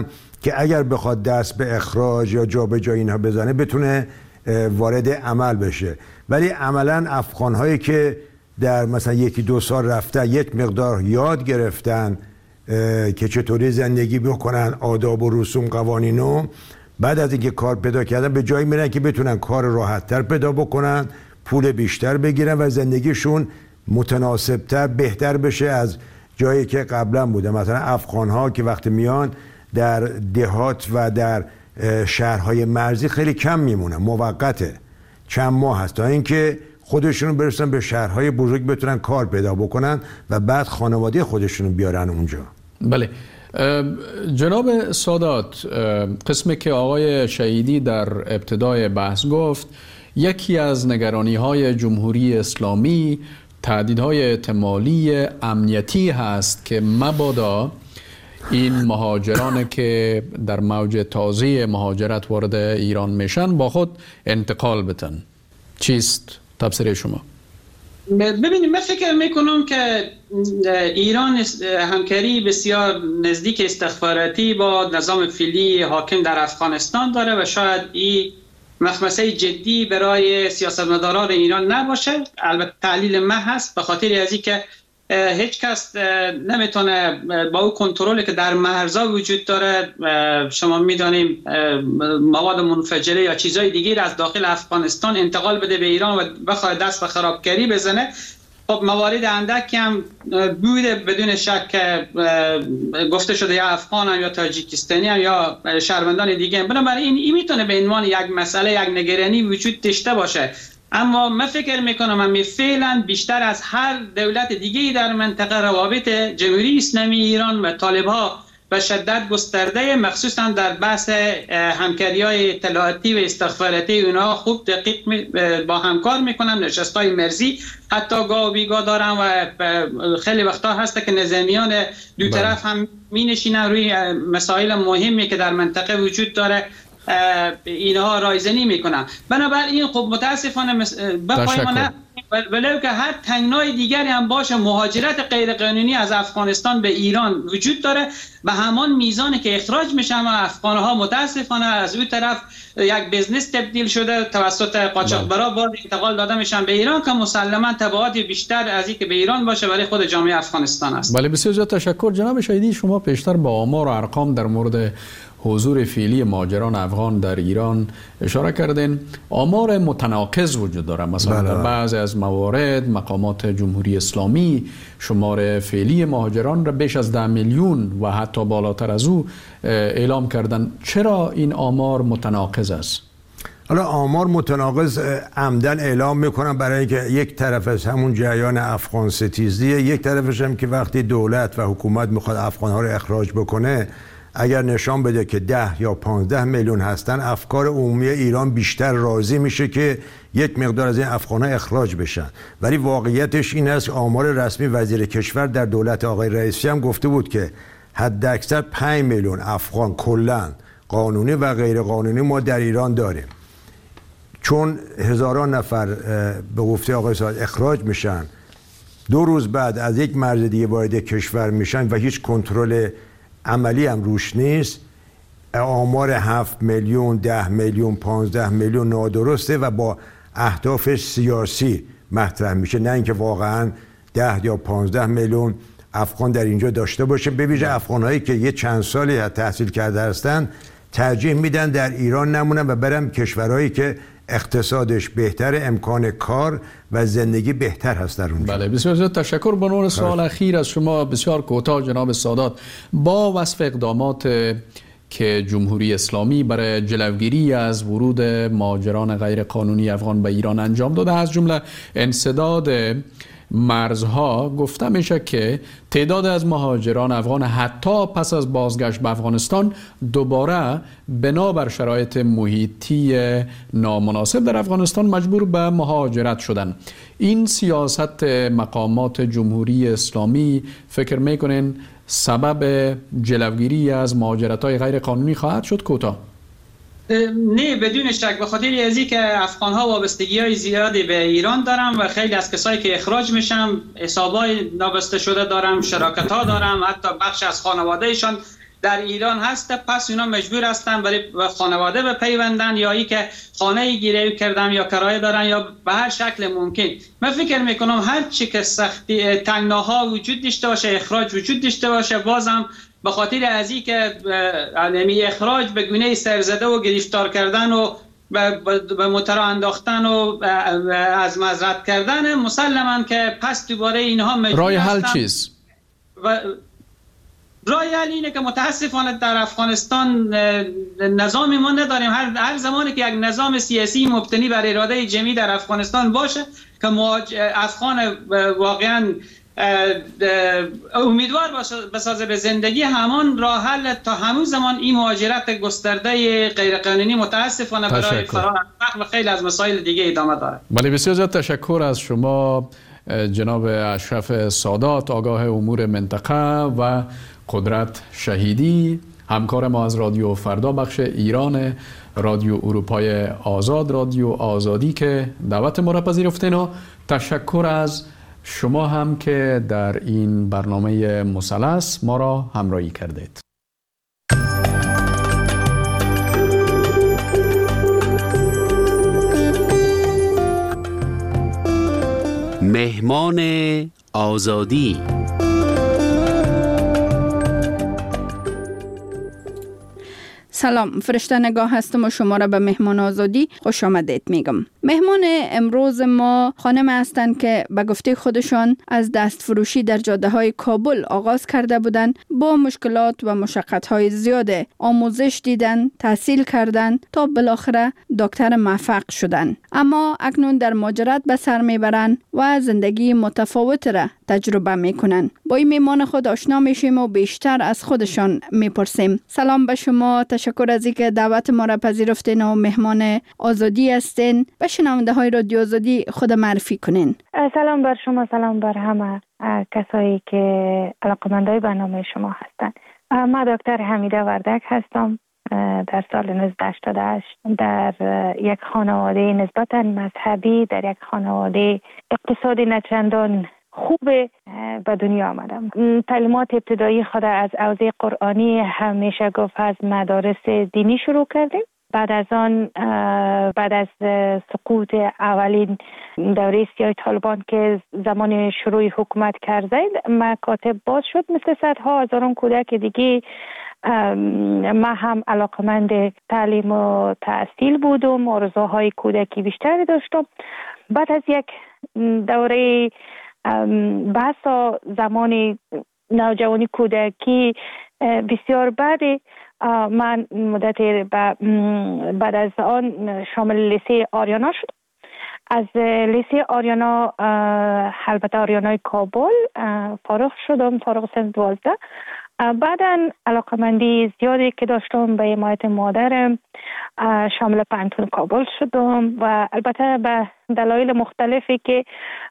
که اگر بخواد دست به اخراج یا جابجایی اینها بزنه بتونه وارد عمل بشه. ولی عملا افغان‌هایی که در مثلا یکی دو سال رفتن یک مقدار یاد گرفتن که چطوری زندگی بکنن، آداب و رسوم قوانینو، بعد از اینکه کار پیدا کردن به جایی میرن که بتونن کار راحت‌تر پیدا بکنن، پول بیشتر بگیرن و زندگیشون متناسب‌تر بهتر بشه از جایی که قبلا بوده. مثلا افغان‌ها که وقتی میان در دهات و در شهرهای مرزی خیلی کم میمونن، موقته، چند ماه هست تا اینکه خودشون برسن به شهرهای بزرگ بتونن کار پیدا بکنن و بعد خانواده خودشون بیارن اونجا. بله جناب سادات، قسمی که آقای شهیدی در ابتدای بحث گفت یکی از نگرانی های جمهوری اسلامی تهدیدهای احتمالی امنیتی هست که مبادا این مهاجران که در موج تازه مهاجرت وارد ایران میشن با خود انتقال بتن. چیست تفسیر شما؟ ببینید من فکر میکنم که ایران همکاری بسیار نزدیک استخباراتی با نظام فعلی حاکم در افغانستان داره و شاید این مخمسه جدی برای سیاستمداران ایران نباشه. البته تعلیل من هست به خاطر از اینکه هیچ کس نمیتونه با اون کنترلی که در مرزها وجود داره، شما میدانیم مواد منفجره یا چیزهای دیگه از داخل افغانستان انتقال بده به ایران و بخواد دست به خرابکاری بزنه. خب موارد اندکی هم بوده بدون شک گفته شده یا افغان هم یا تاجیکستانی هم یا شهروندان دیگه هم. بنابراین این میتونه به عنوان یک مسئله یک نگرانی وجود داشته باشه، اما من فکر میکنم همی فعلا بیشتر از هر دولت دیگه‌ای در منطقه روابط جمهوری اسلامی ایران و طالب‌ها به شدت گسترده، مخصوصا در بحث همکاری‌های اطلاعاتی و استخباراتی اونها خوب دقیق با همکار میکنن، نشست‌های مرزی حتی گاه و بیگاه دارن و خیلی وقتا هست که نظامیان دو طرف هم مینشینن روی مسائل مهمی که در منطقه وجود داره اینها رایزنی میکنن. بنابراین خب متاسفانه بخوایم نه ولو که هر تنگنای دیگری هم باشه مهاجرت غیرقانونی از افغانستان به ایران وجود داره به همان میزانی که اخراج میشن و افغانها متاسفانه از اون طرف یک بزنس تبدیل شده توسط قاچاقبرا باز انتقال داده میشن به ایران که مسلما تبعات بیشتر از این که به ایران باشه برای خود جامعه افغانستان است. بله بسیار زیاد تشکر جناب شهیدی. شما پیشتر با آمار و ارقام در مورد حضور فعلی مهاجران افغان در ایران اشاره کردین. آمار متناقض وجود داره، مثلا در بعضی از موارد مقامات جمهوری اسلامی شمار فعلی مهاجران را بیش از ده میلیون و حتی بالاتر از او اعلام کردن. چرا این آمار متناقض است؟ حالا آمار متناقض عمدن اعلام میکنن برای اینکه یک طرف از همون جریان افغان ستیزیه، یک طرفش هم که وقتی دولت و حکومت میخواد افغانها رو اخراج بکنه اگر نشان بده که ده یا پانزده میلیون هستن افکار عمومی ایران بیشتر راضی میشه که یک مقدار از این افغان‌ها اخراج بشن. ولی واقعیتش این است آمار رسمی وزیر کشور در دولت آقای رئیسی هم گفته بود که حد اکثر پنج میلیون افغان کلاً قانونی و غیر قانونی ما در ایران داریم. چون هزاران نفر به گفته آقای سادات اخراج میشن، دو روز بعد از یک مرز دیگه وارد کشور میشن و هیچ کنترل عملی هم روش نیست، آمار هفت میلیون، ده میلیون، پانزده میلیون نادرسته و با اهداف سیاسی مطرح میشه، نه اینکه واقعا ده یا پانزده میلیون افغان در اینجا داشته باشه. ببینید افغانهایی که یه چند سالی تحصیل کرده هستن ترجیح میدن در ایران نمونن و برن کشورهایی که اقتصادش بهتر، امکان کار و زندگی بهتر هست در اونجا. بله بسیار زیاد تشکر. به عنوان سوال اخیر از شما بسیار کوتاه جناب سادات، با وصف اقدامات که جمهوری اسلامی برای جلوگیری از ورود مهاجران غیر قانونی افغان به ایران انجام داده، از جمله انسداد مرزها، گفته میشه که تعداد از مهاجران افغان حتی پس از بازگشت به افغانستان دوباره بنابر شرایط محیطی نامناسب در افغانستان مجبور به مهاجرت شدن. این سیاست مقامات جمهوری اسلامی فکر میکنین سبب جلوگیری از مهاجرت‌های غیر قانونی خواهد شد؟ کوتاه. نه بدون شک، به خاطر از اینکه افغان‌ها وابستگی‌های زیادی به ایران دارن و خیلی از کسایی که اخراج میشن حسابای نابسته شده دارن، شراکت‌ها دارن، حتی بخش از خانواده‌شان در ایران هست، پس اونا مجبور هستن برای خانواده بپیوندن یا ای که خانه گیری کردن یا کرایه دارن یا به هر شکل ممکن. من فکر میکنم هر چی که سختی تنگناها وجود داشته باشه، اخراج وجود داشته باشه، بازم به خاطر از این که علمی اخراج به گونه سرزده و گرفتار کردن و به موترا انداختن و از مزرعت کردن، مسلما که پس دوباره اینها مجبور رای حل چیست؟ و رای حل اینه که متاسفانه در افغانستان نظامی ما نداریم. هر هر زمانی که یک نظام سیاسی مبتنی بر اراده جمعی در افغانستان باشه که افغان واقعا امیدوار بسازه به زندگی، همان راه حل تا همون زمان این مهاجرت گسترده غیرقانونی متاسفانه برای فرار و خیلی از مسائل دیگه ادامه داره. بله، بسیار زیاد تشکر از شما جناب اشرف سادات، آگاه امور منطقه و قدرت شهیدی، همکار ما از رادیو فردا بخش ایران رادیو اروپای آزاد، رادیو آزادی که دعوت ما را پذیرفتین، و تشکر از شما هم که در این برنامه مثلث ما را همراهی کردید. مهمان آزادی. سلام، فرشته نگاه هستم و شما را به مهمان آزادی خوش آمدید میگم. مهمان امروز ما خانم هستند که به گفته خودشان از دست فروشی در جاده های کابل آغاز کرده بودند، با مشکلات و مشقت های زیاد آموزش دیدن، تحصیل کردن تا بالاخره دکتر موفق شدن. اما اکنون در مهاجرت به سر میبرند و زندگی متفاوت را تجربه میکنن. با این مهمان خود آشنا میشیم و بیشتر از خودشان میپرسیم. سلام به شما، تشکر از اینکه دعوت ما را پذیرفتین و مهمان آزادی هستین. به شنونده های رادیو آزادی خود معرفی کنین. سلام بر شما، سلام بر همه کسایی که علاقه‌مندای برنامه شما هستن. من دکتر حمیده وردک هستم. در سال نوزده هشتاد و هشت در یک خانواده نسبتاً مذهبی، در یک خانواده اقتصادی نچندان خوب به دنیا آمدم. تعلیمات ابتدایی خود از حوزه قرآنی همیشه گفت از مدارس دینی شروع کردیم. بعد از آن بعد از سقوط اولین دوره سیاه طالبان که زمان شروع حکومت کرده، مکاتب باز شد مثل صدها هزاران کودک دیگه. ما هم علاقمند تعلیم و تحصیل بودم، آرزوهای کودکی بیشتری داشتم. بعد از یک دوره بحثا زمان نوجوانی کودکی بسیار بعد، من مدت بعد از آن شامل لیسه آریانا شدم. از لیسه آریانا، البته آریانای کابل، فارغ شدم، فارغ سن دوازده. بعدا علاقمندی زیادی که داشتم به حمایت مادرم شامل پانتون کابل شدم و البته به دلایل مختلفی که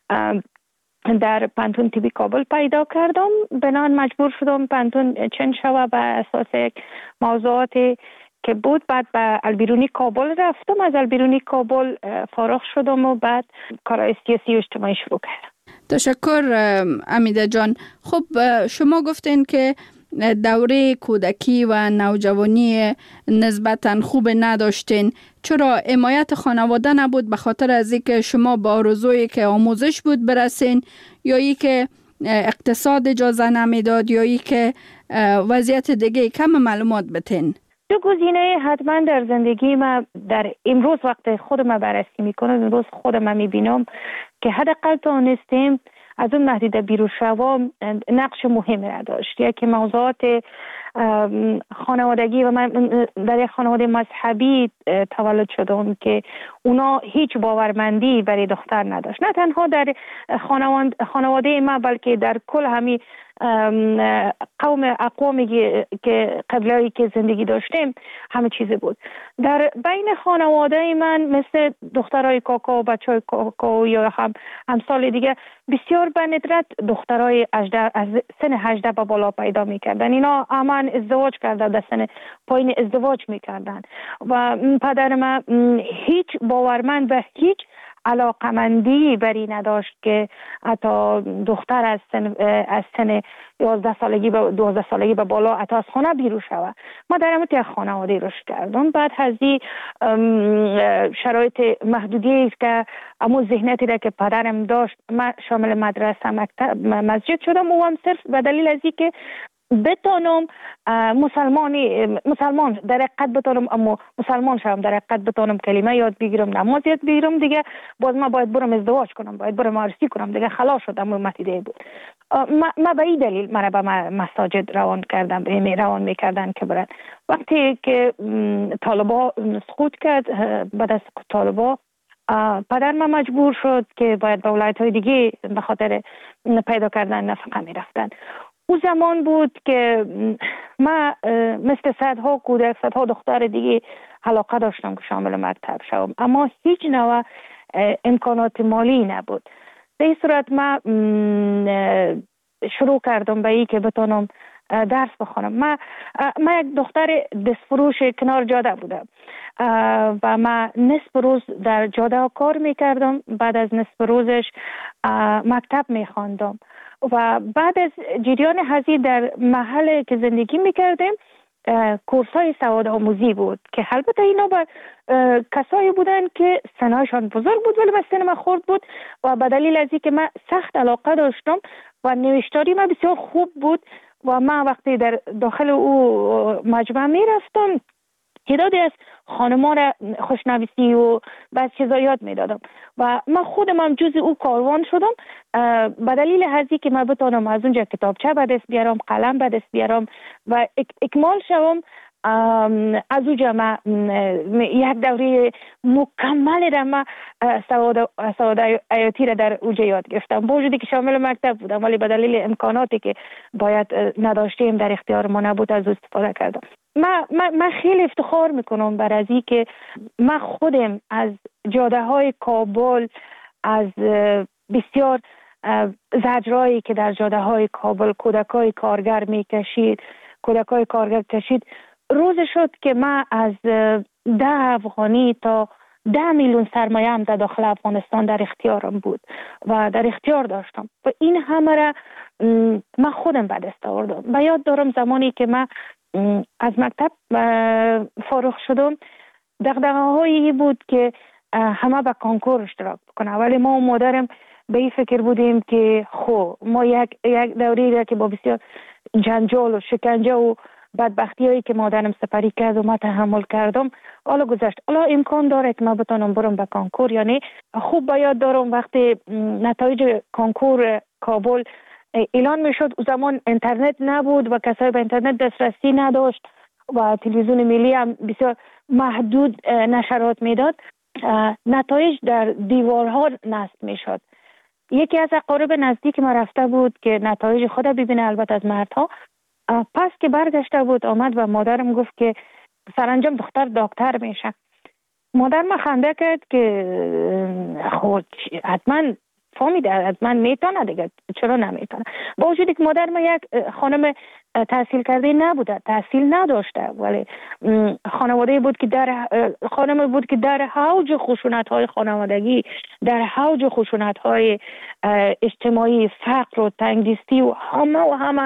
در پانتون تیبی کابل پیدا کردم، بنان مجبور شدم پانتون چنج شوه به اساس موضوعاتی که بود. بعد به البیرونی کابل رفتم، از البیرونی کابل فارغ شدم و بعد کارهای سیاسی و اجتماعی شروع کردم. تشکر امیده جان. خب شما گفتین که دوره کودکی و نوجوانی نسبتاً خوب نداشتین. چرا حمایت خانواده نبود؟ به خاطر از اینکه شما با آرزویی که آموزش بود برسین، یا ای که اقتصاد اجازه نمیداد، یا ای که وضعیت دیگه؟ کم معلومات بتین. دو گزینه حتما در زندگی ما در امروز وقت خودم بررسی میکنم، امروز خودم میبینم که حداقل تونستیم از اون نهدیده بیرون شوام نقش مهمی را داشت. یکی موضوعات خانوادگی و من در یک خانواده مذهبی تولد شدم که اونا هیچ باورمندی برای دختر نداشت، نه تنها در خانواده ما بلکه در کل همین قوم اقوامی که قبلایی که زندگی داشتیم همه چیز بود. در بین خانواده من مثل دخترای کاکا و بچهای کاکا یا هم همسال دیگه بسیار به ندرت دخترای از سن هجده به بالا پیدا میکردن. اینا همان ازدواج کرده، در سن پایین ازدواج میکردن و پدر من هیچ باورمند به هیچ علاقمندی بری نداشت که حتی دختر از سن از سن یازده سالگی به دوازده سالگی به بالا حتی از خانه بیرون شود. ما در همون یک خانواده رشد کردم. بعد از این شرایط محدودی است که امو ذهنیتی را که پدرم داشت، من شامل مدرسه مکتب مسجد شدم و هم صرف به دلیل از این که بتانم مسلمانی مسلمان در حقیقت بتانم، اما مسلمان شدم در حقیقت بتانم کلمه یاد بگیرم، نماز یاد بگیرم. دیگه باز ما باید برم ازدواج کنم، باید برم عروسی کنم. دیگه خلاص شدم. متیده بود. ما, ما به این دلیل مرا به مساجد روان کردم، می روان میکردن که برن. وقتی که طالبا سقوط کرد، بعد از طالبا پدر ما مجبور شد که باید به ولایت‌های دیگه به خاطر پیدا کردن نفقه میرفتن. او زمان بود که ما مثل صدها کودک، صدها دختر دیگه علاقه داشتم که شامل مکتب شوم، اما هیچ نوع امکانات مالی نبود. به این صورت ما شروع کردم به این که بتونم درس بخونم. ما ما یک دختر دستفروش کنار جاده بودم و ما نصف روز در جاده کار میکردم. بعد از نصف روزش مکتب میخواندم و بعد از جریان هزی در محل که زندگی میکردیم کورس های سواد آموزی بود که البته اینا با کسایی بودن که سنایشان بزرگ بود ولی من سن خورد بود و به دلیل از اینکه من سخت علاقه داشتم و نوشتاری من بسیار خوب بود و من وقتی در داخل او مجمع می رفتم تعدادی از خانمان را خوشنویسی و بعض چیزا یاد می دادم و من خودم هم جز او کاروان شدم به دلیل هزی که من بتانم از اونجا کتابچه به دست بیارم، قلم به دست بیارم و اکمال شوم. از اونجا من یک دوره مکمل را من سواد سواد حیاتی را در اونجا یاد گرفتم، با وجودی که شامل مکتب بودم ولی به دلیل امکاناتی که باید نداشتیم در اختیار ما نبود از استفاده کردم. من من خیلی افتخار میکنم بر از این که من خودم از جاده های کابل، از بسیار زجرایی که در جاده های کابل کودکای کارگر میکشید کودکای کارگر کشید روز شد که من از ده افغانی تا ده میلیون سرمایه هم در داخل افغانستان در اختیارم بود و در اختیار داشتم و این همه را من خودم به دست آوردم. و یاد دارم زمانی که من از مکتب فارغ شدم دغدغه هایی بود که همه به کنکور اشتراک بکنه، ولی ما و مادرم به این فکر بودیم که خب ما یک یک دوری را که با بسیار جنجال و شکنجه و بدبختی هایی که مادرم سپری کرد و ما تحمل کردم حالا گذشت. حالا امکان داره که ما بتونم برم به کنکور. یعنی خوب باید دارم وقتی نتایج کنکور کابل اعلان میشد، او زمان اینترنت نبود و کسایی به اینترنت دسترسی نداشت و تلویزیون ملی هم بسیار محدود نشرات میداد. نتایج در دیوارها نصب میشد. یکی از اقارب نزدیک ما رفته بود که نتایج خود ببینه، البته از مردها. پس که برگشته بود آمد و مادرم گفت که سرانجام دختر دکتر میشه. مادر ما خنده کرد که خود حتما فهمیده حتما میتونه دیگه، چرا نمیتونه. با وجودی که مادر ما یک خانم تحصیل کرده نبوده، تحصیل نداشته، ولی خانواده بود که در خانم بود که در حوج خشونت های خانوادگی، در حوج خشونت های اجتماعی، فقر و تنگدستی و همه و همه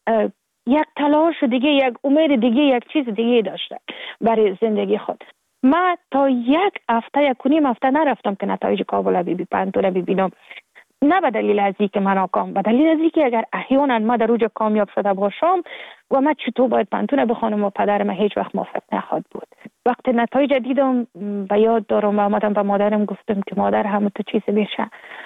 یک تلاش دیگه، یک امید دیگه، یک چیز دیگه داشته برای زندگی خود. من تا یک هفته یک کنیم هفته نرفتم که نتایج کابل بی بی پنتون ببینم، نه به دلیل از اینکه من ناکام، به دلیل از اینکه اگر احیانا ما در اوج کامیاب شده باشم و من چطور باید پنتون بخونم و پدر من هیچ وقت موافق نخواهد بود. وقتی نتایج دیدم به یاد دارم و آمدم به مادرم گفتم که مادر همه تو چیز میشه.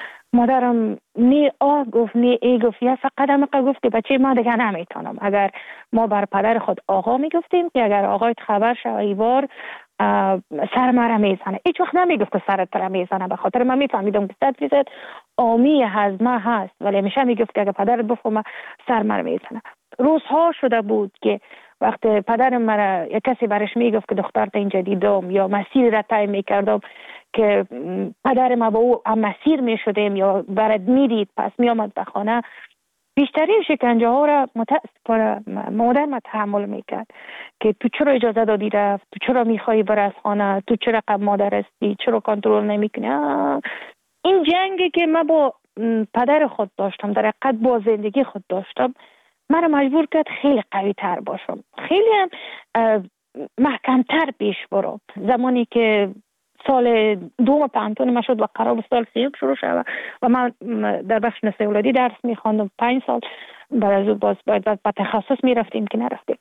مادرم نی آه گفت نی ای گفت یا فقط هم گفت که بچه ما دیگه نمیتونم. اگر ما بر پدر خود آقا میگفتیم که اگر آقایت خبر شه ایوار سر مرا میزنه، هیچ وقت نمیگفت که سرت را میزنه، به خاطر من میفهمیدم که صد فیصد آمی هضمه هست، ولی همیشه میگفت که اگر پدرت بفهمه سر مرا میزنه. روزها شده بود که وقتی پدرم مرا یک کسی برش میگفت که دخترت اینجا دیدم یا مسیر را طی میکردم که پدر ما با او هم مسیر میشدیم یا برد میدید پس میامد به خانه، بیشترین شکنجه ها را متاسفانه مادر ما تحمل میکرد که تو چرا اجازه دادی رفت، تو چرا میخوایی بر از خانه، تو چرا قبل مادر هستی، چرا کنترل نمیکنی. این جنگی که من با پدر خود داشتم، در حقیقت با زندگی خود داشتم، مرا مجبور کرد خیلی قوی تر باشم، خیلی هم محکم تر پیش برم. زمانی که سال دوم پانتون ما شد و قرار بود سال سیوم شروع شد و من در بخش نسل اولادی درس میخواندم، پنج سال بعد از باز باید با تخصص میرفتیم که نرفتیم.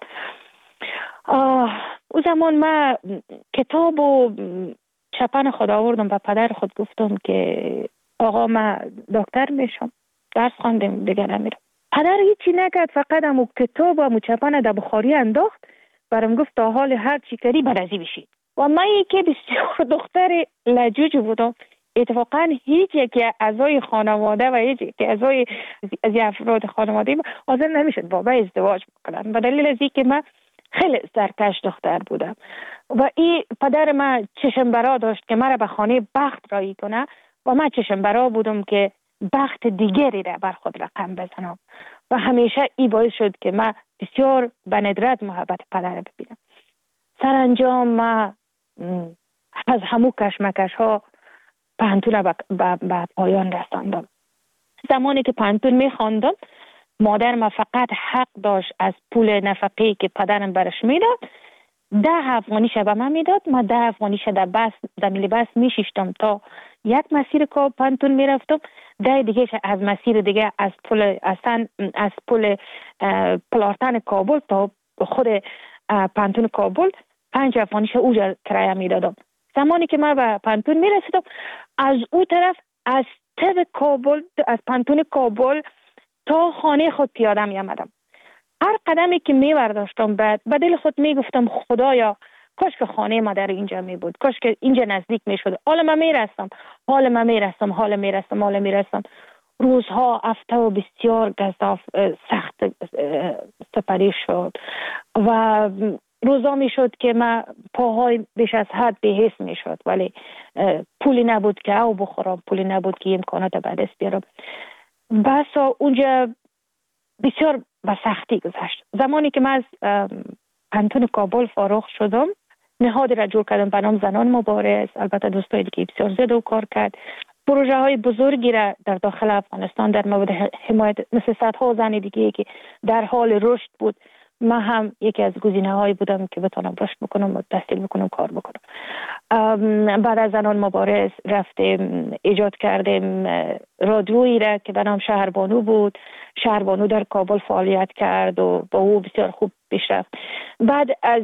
او زمان من کتاب و چپن خود آوردم و پدر خود گفتم که آقا من دکتر میشم، درس خواندم دیگه نمیرم. پدر هیچی نکرد، فقط همون کتاب و همون چپن در بخاری انداخت، برام گفت تا حال هر چی کردی برازی بشید. و من یکی بسیار دختر لجوج بودم، اتفاقا هیچ یکی اعضای خانواده و هیچ یکی اعضای از افراد خانواده حاضر نمیشد با من ازدواج بکنن، به دلیل از اینکه من خیلی سرکش دختر بودم. و این پدر من چشم برا داشت که مرا به خانه بخت رایی کنه و من چشم برا بودم که بخت دیگری را بر خود رقم بزنم و همیشه این باعث شد که من بسیار به ندرت محبت پدر ببینم. سرانجام من از همو کشمکش ها پانتون را به پایان رساندم. زمانی که پانتون می خواندم، مادر ما فقط حق داشت از پول نفقه‌ای که پدرم برش میداد ده افغانیش به من میداد. من ده افغانیش در بس در ملی بس میشیشتم تا یک مسیر که پانتون میرفتم، ده دیگه از مسیر دیگه از پل اصلا از پل پلارتن کابل تا خود پانتون کابل پنج افغانیش اوجا کرایه میدادم. زمانی که من به پانتون میرسیدم، از او طرف از تب کابل از پانتون کابل تا خانه خود پیاده می آمدم. هر قدمی که می برداشتم بعد به دل خود می گفتم خدایا کاش که خانه ما در اینجا می بود، کاش که اینجا نزدیک می شد. حالا من می رسم حالا من می رسم حالا می رسم حالا می رسم روزها هفته و بسیار گزاف سخت سپری شد و روزا می شد که من پاهای بیش از حد بی‌حس می شد، ولی پولی نبود که او بخورم، پولی نبود که امکانات به دست بیارم. بسا اونجا بسیار به سختی گذشت. زمانی که من از پانتون کابل فارغ شدم، نهادی را جور کردم به نام زنان مبارز. البته دوستای دیگه بسیار زیاد و کار کرد. پروژه های بزرگی را در داخل افغانستان در مورد حمایت مثل صدها زن دیگه که در حال رشد بود، من هم یکی از گزینه هایی بودم که بتونم رشد بکنم و تحصیل بکنم، کار بکنم. بعد از زنان مبارز رفتیم ایجاد کردیم رادیویی را که به نام شهربانو بود. شهربانو در کابل فعالیت کرد و با او بسیار خوب پیش رفت. بعد از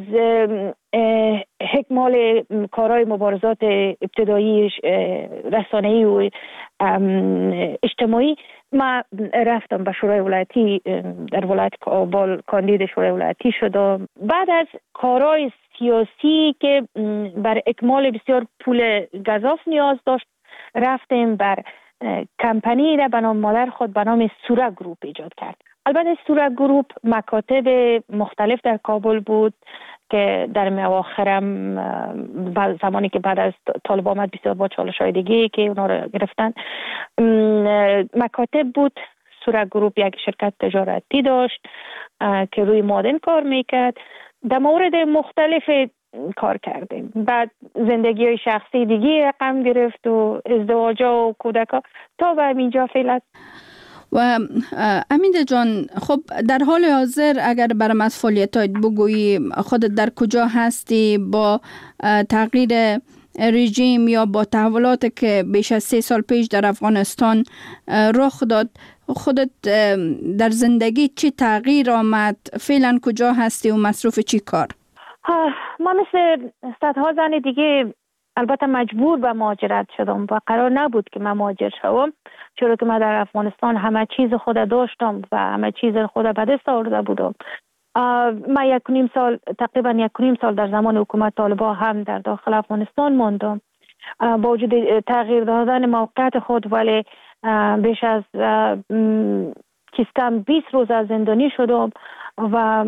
اکمال کارهای مبارزات ابتدایی رسانه‌ای و اجتماعی، ما رفتم به شورای ولایتی در ولایت کابل، کاندید شورای ولایتی شدم. بعد از کارهای سیاسی که بر اکمال بسیار پول گزاف نیاز داشت، رفتیم بر کمپانی را به نام مادر خود به نام سورا گروپ ایجاد کرد. البته سورا گروپ مکاتب مختلف در کابل بود که در مواخرم زمانی که بعد از طالب آمد بسیار با چالش‌های دیگه که اونا رو گرفتن مکاتب بود. سورا گروپ یک شرکت تجارتی داشت که روی مادن کار میکرد. در مورد مختلف کار کردیم. بعد زندگی های شخصی دیگه رقم گرفت و ازدواج و کودکا تا به اینجا فعلا. و امیده جان، خب در حال حاضر اگر برام از فعالیتات بگویی، خودت در کجا هستی با تغییر رژیم یا با تحولاتی که بیش از سه سال پیش در افغانستان رخ داد، خودت در زندگی چی تغییر آمد؟ فعلا کجا هستی و مصروف چی کار؟ ما مثل صدها زن دیگه البته مجبور به مهاجرت شدم و قرار نبود که من مهاجر شوم، چرا که من در افغانستان همه چیز خود داشتم و همه چیز خود به دست آورده بودم. من یک نیم سال تقریبا یک نیم سال در زمان حکومت طالبان هم در داخل افغانستان ماندم با وجود تغییر دادن موقعیت خود، ولی بیش از کم بیست روز از زندانی شدم و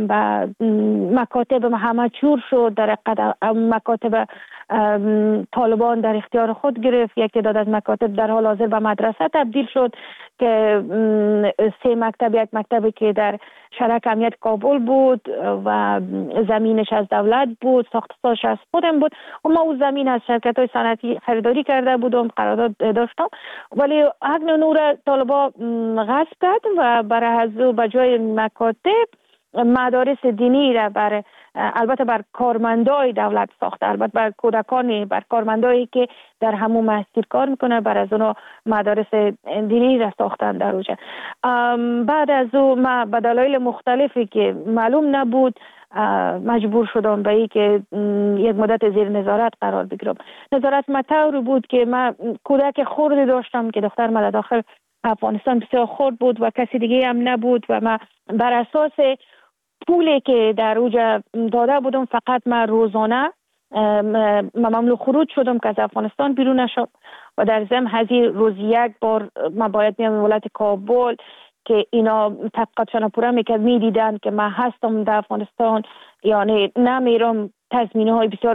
مکاتب همه چور شد. در مکاتب طالبان در اختیار خود گرفت. یک تعداد از مکاتب در حال حاضر به مدرسه تبدیل شد که سه مکتب، یک مکتبی که در شرک امنیت کابل بود و زمینش از دولت بود، ساختش از خودم بود و ما اون زمین از شرکت های صنعتی خریداری کرده بودم، قرارداد داشتم، ولی حق نور طالبا غصب کرد و برای از به جای مکاتب مدارس دینی را بر البته بر کارمندای دولت ساخته، البته بر کودکانی، بر کارمندایی که در همون مسجد کار میکنه، بر از اونها مدارس دینی را ساختن در اوجه. بعد از او ما به دلایل مختلفی که معلوم نبود مجبور شدم به این که یک مدت زیر نظارت قرار بگیرم. نظارت مطور بود که من کودک خردی داشتم که دختر من داخل افغانستان بسیار خرد بود و کسی دیگه هم نبود و من بر اساس پولی که در اوجا داده بودم فقط من روزانه مملو خروج شدم که از افغانستان بیرون نشم و در ضمن هزی روز یک بار من باید میام ولایت کابل که اینا تحقیقاتشان پورا میکرد، میدیدن که من هستم در افغانستان، یعنی نمیرم. تضمینه های بسیار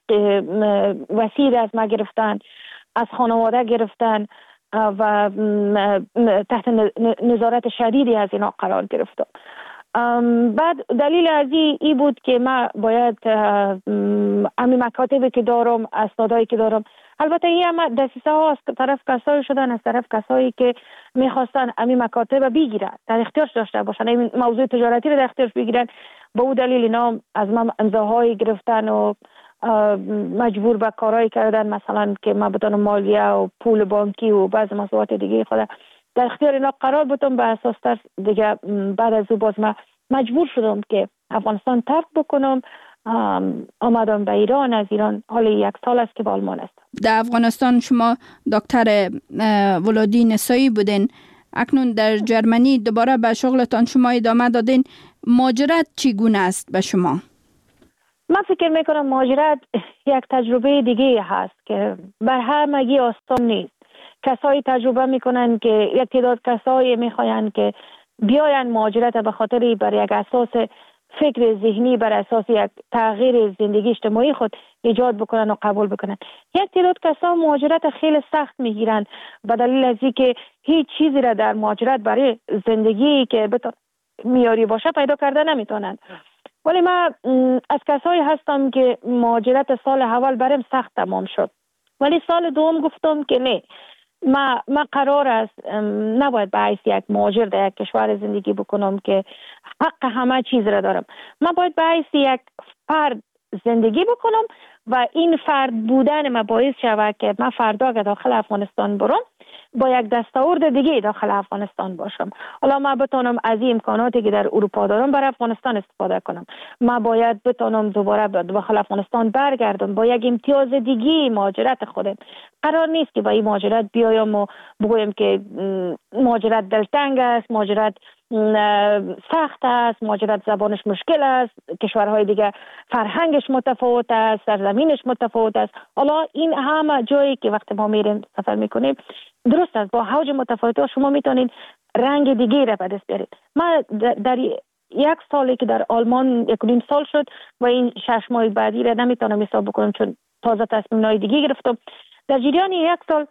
وسیع از ما گرفتن، از خانواده گرفتن و تحت نظارت شدیدی از اینا قرار گرفتم. بعد دلیل از ای بود که من باید امی مکاتبی که دارم، اسنادایی که دارم، البته این هم دسیسه ها از طرف کسایی شدن، از طرف کسایی که میخواستن امی مکاتب بگیرن، در اختیارش داشته باشن، این موضوع تجارتی رو در اختیارش بگیرن. به اون دلیل اینا از من امضاهایی گرفتن و مجبور به کارهایی کردن، مثلا که من بتونم مالیه و پول بانکی و بعض مسئولیت دیگه خود در اختیار اینا قرار بدم. به اساس تر دیگه بعد از او باز من مجبور شدم که افغانستان ترک بکنم. آمدم به ایران. از ایران حال یک سال است که به آلمان هستم. در افغانستان شما دکتر ولادی نسایی بودین، اکنون در جرمنی دوباره به شغلتان شما ادامه دادین. مهاجرت چگونه است به شما؟ من فکر میکنم مهاجرت یک تجربه دیگه هست که بر همگی آسان نیست. کسایی تجربه میکنن که یک تعداد کسایی میخواین که بیاین مهاجرت به خاطر بر یک اساس فکر ذهنی، بر اساس یک تغییر زندگی اجتماعی خود ایجاد بکنن و قبول بکنن. یک تعداد کسا مهاجرت خیلی سخت میگیرن به دلیل از اینکه هیچ چیزی را در مهاجرت برای زندگی که بتون میاری باشه پیدا کرده نمیتونن. ولی من از کسایی هستم که مهاجرت سال اول برام سخت تمام شد، ولی سال دوم گفتم که نه، ما ما قرار است نباید به حیث یک مهاجر در یک کشور زندگی بکنم که حق همه چیز را دارم. من باید به حیث یک فرد زندگی بکنم و این فرد بودن ما باعث شود که من فردا که داخل افغانستان برم با یک دستاورد دیگه داخل افغانستان باشم. حالا من بتونم از این امکاناتی که در اروپا دارم بر افغانستان استفاده کنم. من باید بتونم دوباره داخل افغانستان برگردم با یک امتیاز دیگه مهاجرت خودم. قرار نیست که با این مهاجرت بیایم و بگویم که مهاجرت دلتنگ است، مهاجرت سخت است، مهاجرت زبانش مشکل است، کشورهای دیگه فرهنگش متفاوت است، سرزمینش متفاوت است. حالا این همه جایی که وقتی ما میریم سفر میکنیم درست است، با حوج متفاوت شما میتونید رنگ دیگه را به دست بیارید. من در یک سالی که در آلمان یک نیم سال شد و این شش ماه بعدی را نمیتونم حساب بکنم چون تازه تصمیم‌های دیگه گرفتم. در جریان یک سال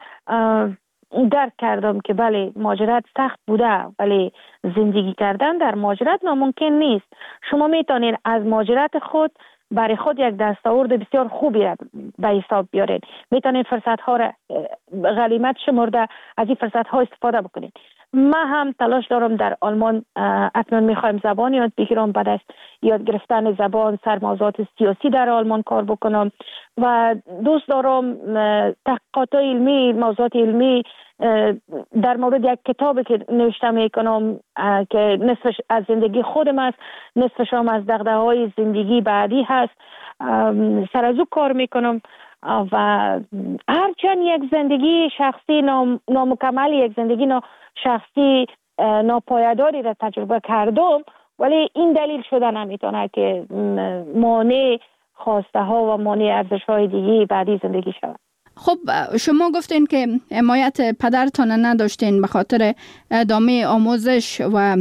درک کردم که بله مهاجرت سخت بوده، ولی زندگی کردن در مهاجرت ناممکن نیست. شما میتونید از مهاجرت خود برای خود یک دستاورد بسیار خوبی را به حساب بیارید. میتونید فرصت ها را غنیمت شمرده از این فرصت ها استفاده بکنید. من هم تلاش دارم در آلمان اکنون میخوایم زبان یاد بگیرم، بعد از یاد گرفتن زبان سر موضوعات سیاسی در آلمان کار بکنم و دوست دارم تحقیقات علمی، موضوعات علمی در مورد یک کتابی که نوشته میکنم که نصفش از زندگی خودم است، نصفش هم از دغدغه‌های زندگی بعدی هست، سر از او کار میکنم و هرچند یک زندگی شخصی نام، نامکمل، یک زندگی نا شخصی ناپایداری را تجربه کردم، ولی این دلیل شده نمیتونه که مانع خواسته ها و مانع ارزش های دیگه بعدی زندگی شود. خب شما گفتین که حمایت پدرتان نداشتین به خاطر ادامه آموزش و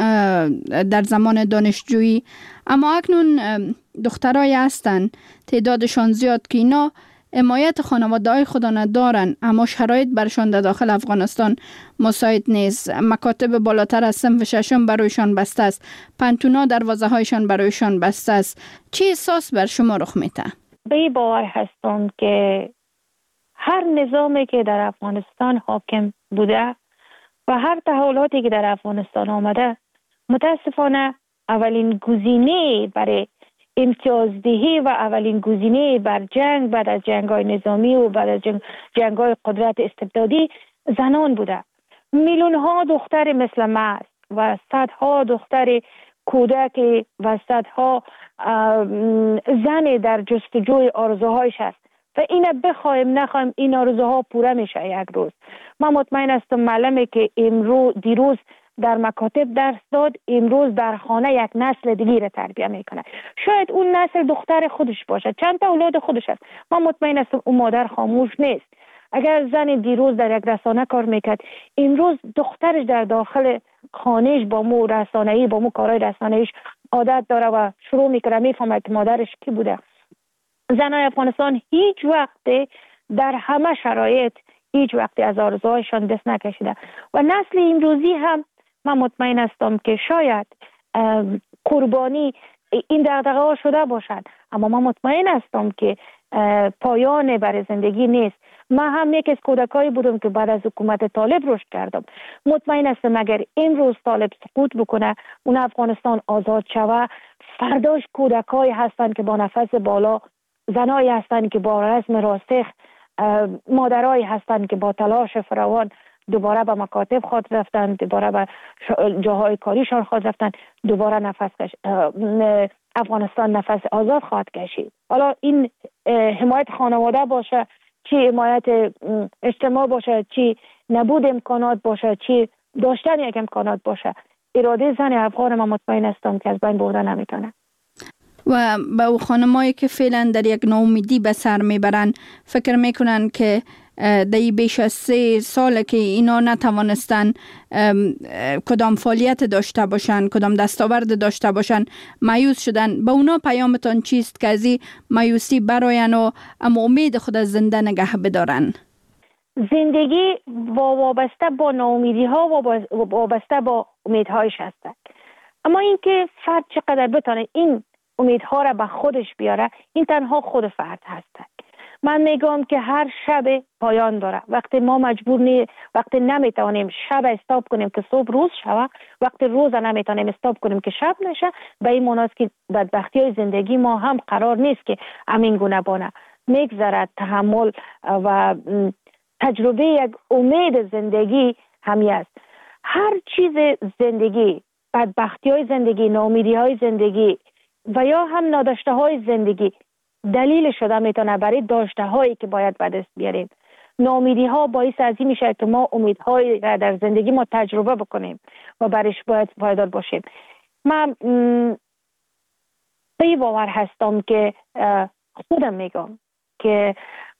در زمان دانشجویی، اما اکنون دخترای هستن تعدادشان زیاد که اینا حمایت خانواده‌های خود ندارن، اما شرایط برشان در داخل افغانستان مساعد نیست. مکاتب بالاتر از صنف ششم برایشان بسته است، پنتونا دروازه‌هایشان برایشان بسته است. چه احساس بر شما رخ میده؟ به باور هستم که هر نظامی که در افغانستان حاکم بوده و هر تحولاتی که در افغانستان آمده، متاسفانه اولین گزینه برای امتیازدهی و اولین گزینه بر جنگ بعد از جنگ‌های نظامی و بعد از جنگ جنگ‌های قدرت استبدادی زنان بوده. میلیون ها دختر مثل ما و صدها دختر کودک و صدها زن در جستجوی آرزوهایش است و اینا بخوایم نخوایم این آرزوها پوره میشه یک روز. من مطمئن هستم معلمه که امروز دیروز در مکاتب درس داد، امروز در خانه یک نسل دیگه را تربیت میکنه. شاید اون نسل دختر خودش باشه، چند تا اولاد خودش است. من مطمئن هستم اون مادر خاموش نیست. اگر زن دیروز در یک رسانه کار میکرد، امروز دخترش در داخل خانهش با مو رسانه‌ای با مو کارهای رسانه‌ایش عادت داره و شروع میکنه میفهمه که مادرش کی بوده. زنای افغانستان هیچ وقت در همه شرایط هیچ وقت از آرزوهایشان دست نکشیده و نسل امروزی هم من مطمئن هستم که شاید قربانی این دغدغه ها شده باشد، اما من مطمئن هستم که پایان برای زندگی نیست. من هم یک از کودکایی بودم که بعد از حکومت طالب رشد کردم. مطمئن هستم اگر این روز طالب سقوط بکنه، اون افغانستان آزاد شوه، فرداش کودکایی هستند که با نفس بالا، زنایی هستند که با رزم راسخ، مادرایی هستند که با تلاش فراوان دوباره به مکاتب خود رفتن، دوباره به جاهای کاریشان خود رفتن، دوباره نفس کش... افغانستان نفس آزاد خواهد کشید. حالا این حمایت خانواده باشه، چی حمایت اجتماع باشه، چی نبود امکانات باشه، چی داشتن یک امکانات باشه، اراده زن افغان من مطمئن هستم که از بین برده نمیتونه. و به او خانمایی که فعلا در یک ناامیدی به سر میبرن، فکر میکنن که در بیش از سه ساله که اینا نتوانستن کدام فعالیت داشته باشن، کدام دستاورد داشته باشن، مایوس شدن، به اونا پیامتان چیست که از این مایوسی براین و اما امید خود از زنده نگه بدارن؟ زندگی وابسته با ناامیدی ها و وابسته با امیدهایش هستند، اما اینکه فرد چقدر بتونه این امیدها را به خودش بیاره، این تنها خود فرد هست. من میگم که هر شب پایان داره. وقتی ما مجبور نی وقتی نمیتونیم شب استاپ کنیم که صبح روز شوه، وقتی روز نمیتونیم استاپ کنیم که شب نشه، به این معناست که بدبختی های زندگی ما هم قرار نیست که همین گونه بانه. میگذرد تحمل و تجربه یک امید زندگی همی است. هر چیز زندگی، بدبختی های زندگی، ناامیدی های زندگی و یا هم ناداشته های زندگی دلیل شده میتونه برای داشته هایی که باید به دست بیاریم. ناامیدی ها باعث از این میشه که ما امیدهایی را در زندگی ما تجربه بکنیم و برایش باید پایدار باشیم. من به باور هستم که خودم میگم که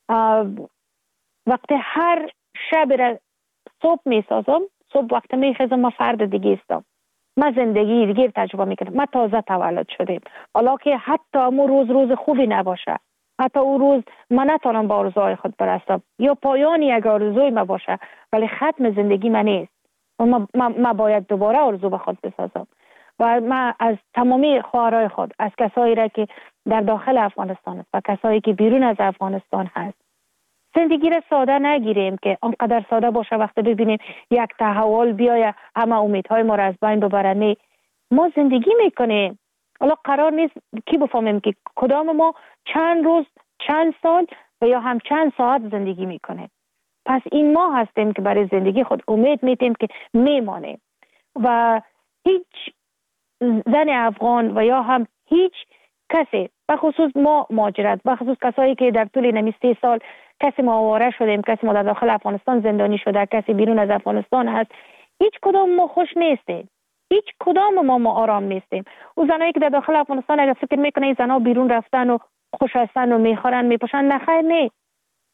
وقتی هر شب را صبح میسازم، صبح وقتی میخیزم ما فرد دیگه هستم، ما زندگی دیگه تجربه میکنم. ما تازه تولد شدیم، حالا که حتی امو روز روز خوبی نباشه، حتی اون روز من نتونم با آرزوهای خود برسم یا پایانی یک آرزوی ما باشه، ولی ختم زندگی من نیست و ما, ما, ما باید دوباره آرزو به خود بسازم. و من از تمامی خواهرای خود، از کسایی را که در داخل افغانستان است و کسایی که بیرون از افغانستان هست، زندگی را ساده نگیریم که آنقدر ساده باشه وقتی ببینیم یک تحول بیایه همه امیدهای ما را از بین ببره. نه، ما زندگی میکنیم. حالا قرار نیست کی بفهمیم که کدام ما چند روز، چند سال و یا هم چند ساعت زندگی میکنیم. پس این ما هستیم که برای زندگی خود امید میتیم که میمانیم و هیچ زن افغان و یا هم هیچ کسی، بخصوص ما مهاجرت، بخصوص کسایی که در طول نمی سه سال کسی ما آواره شدیم، کسی ما در داخل افغانستان زندانی شده، کسی بیرون از افغانستان هست، هیچ کدام ما خوش نیستیم، هیچ کدام ما ما آرام نیستیم. او زنایی که در داخل افغانستان اگر فکر میکنه این زنها بیرون رفتن و خوش هستن و میخورن میپوشن، نه خیر، نه.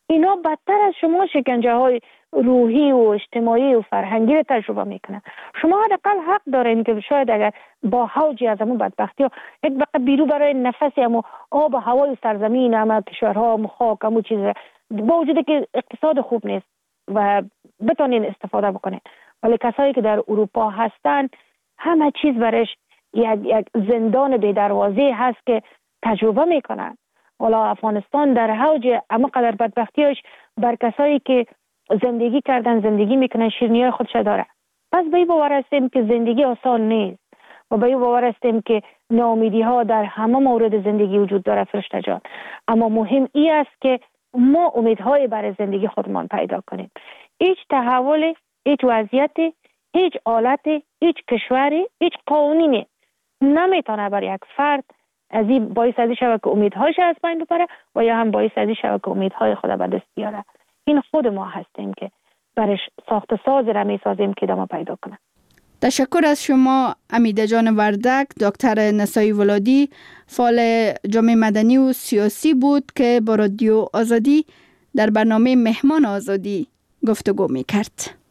اینا بدتر از شما شکنجه های روحی و اجتماعی و فرهنگی رو تجربه میکنن. شما حداقل حق دارین که شاید اگر با حوجی از همون بدبختی ها یک وقت بیرو برای نفسی همو آب و هوای سرزمین همه کشورها خاک همو چیز با وجود که اقتصاد خوب نیست و بتونین استفاده بکنین، ولی کسایی که در اروپا هستن همه چیز برش یک, یک زندان بی دروازه هست که تجربه میکنن. حالا افغانستان در حوج اما قدر بدبختیش بر کسایی که زندگی کردن زندگی میکنن شیرینی‌های خودش داره. پس به این باور هستیم که زندگی آسان نیست و به این باور هستیم که ناامیدی ها در همه مورد زندگی وجود داره فرشته جان، اما مهم این است که ما امیدهای برای زندگی خودمان پیدا کنیم. هیچ تحول، هیچ وضعیت، هیچ حالت، هیچ کشوری، هیچ قانونی نمیتونه برای یک فرد از این باعث ازی شود که امیدهاش از بین ببره و یا هم باعث ازی شود که امیدهای خود به دست بیاره. این خود ما هستیم که برش ساخت ساز را میسازیم که ادامه پیدا کنه. تشکر از شما امیده جان وردک. دکتر نسایی ولادی فعال جامعه مدنی و سیاسی بود که با رادیو آزادی در برنامه مهمان آزادی گفتگو می کرد.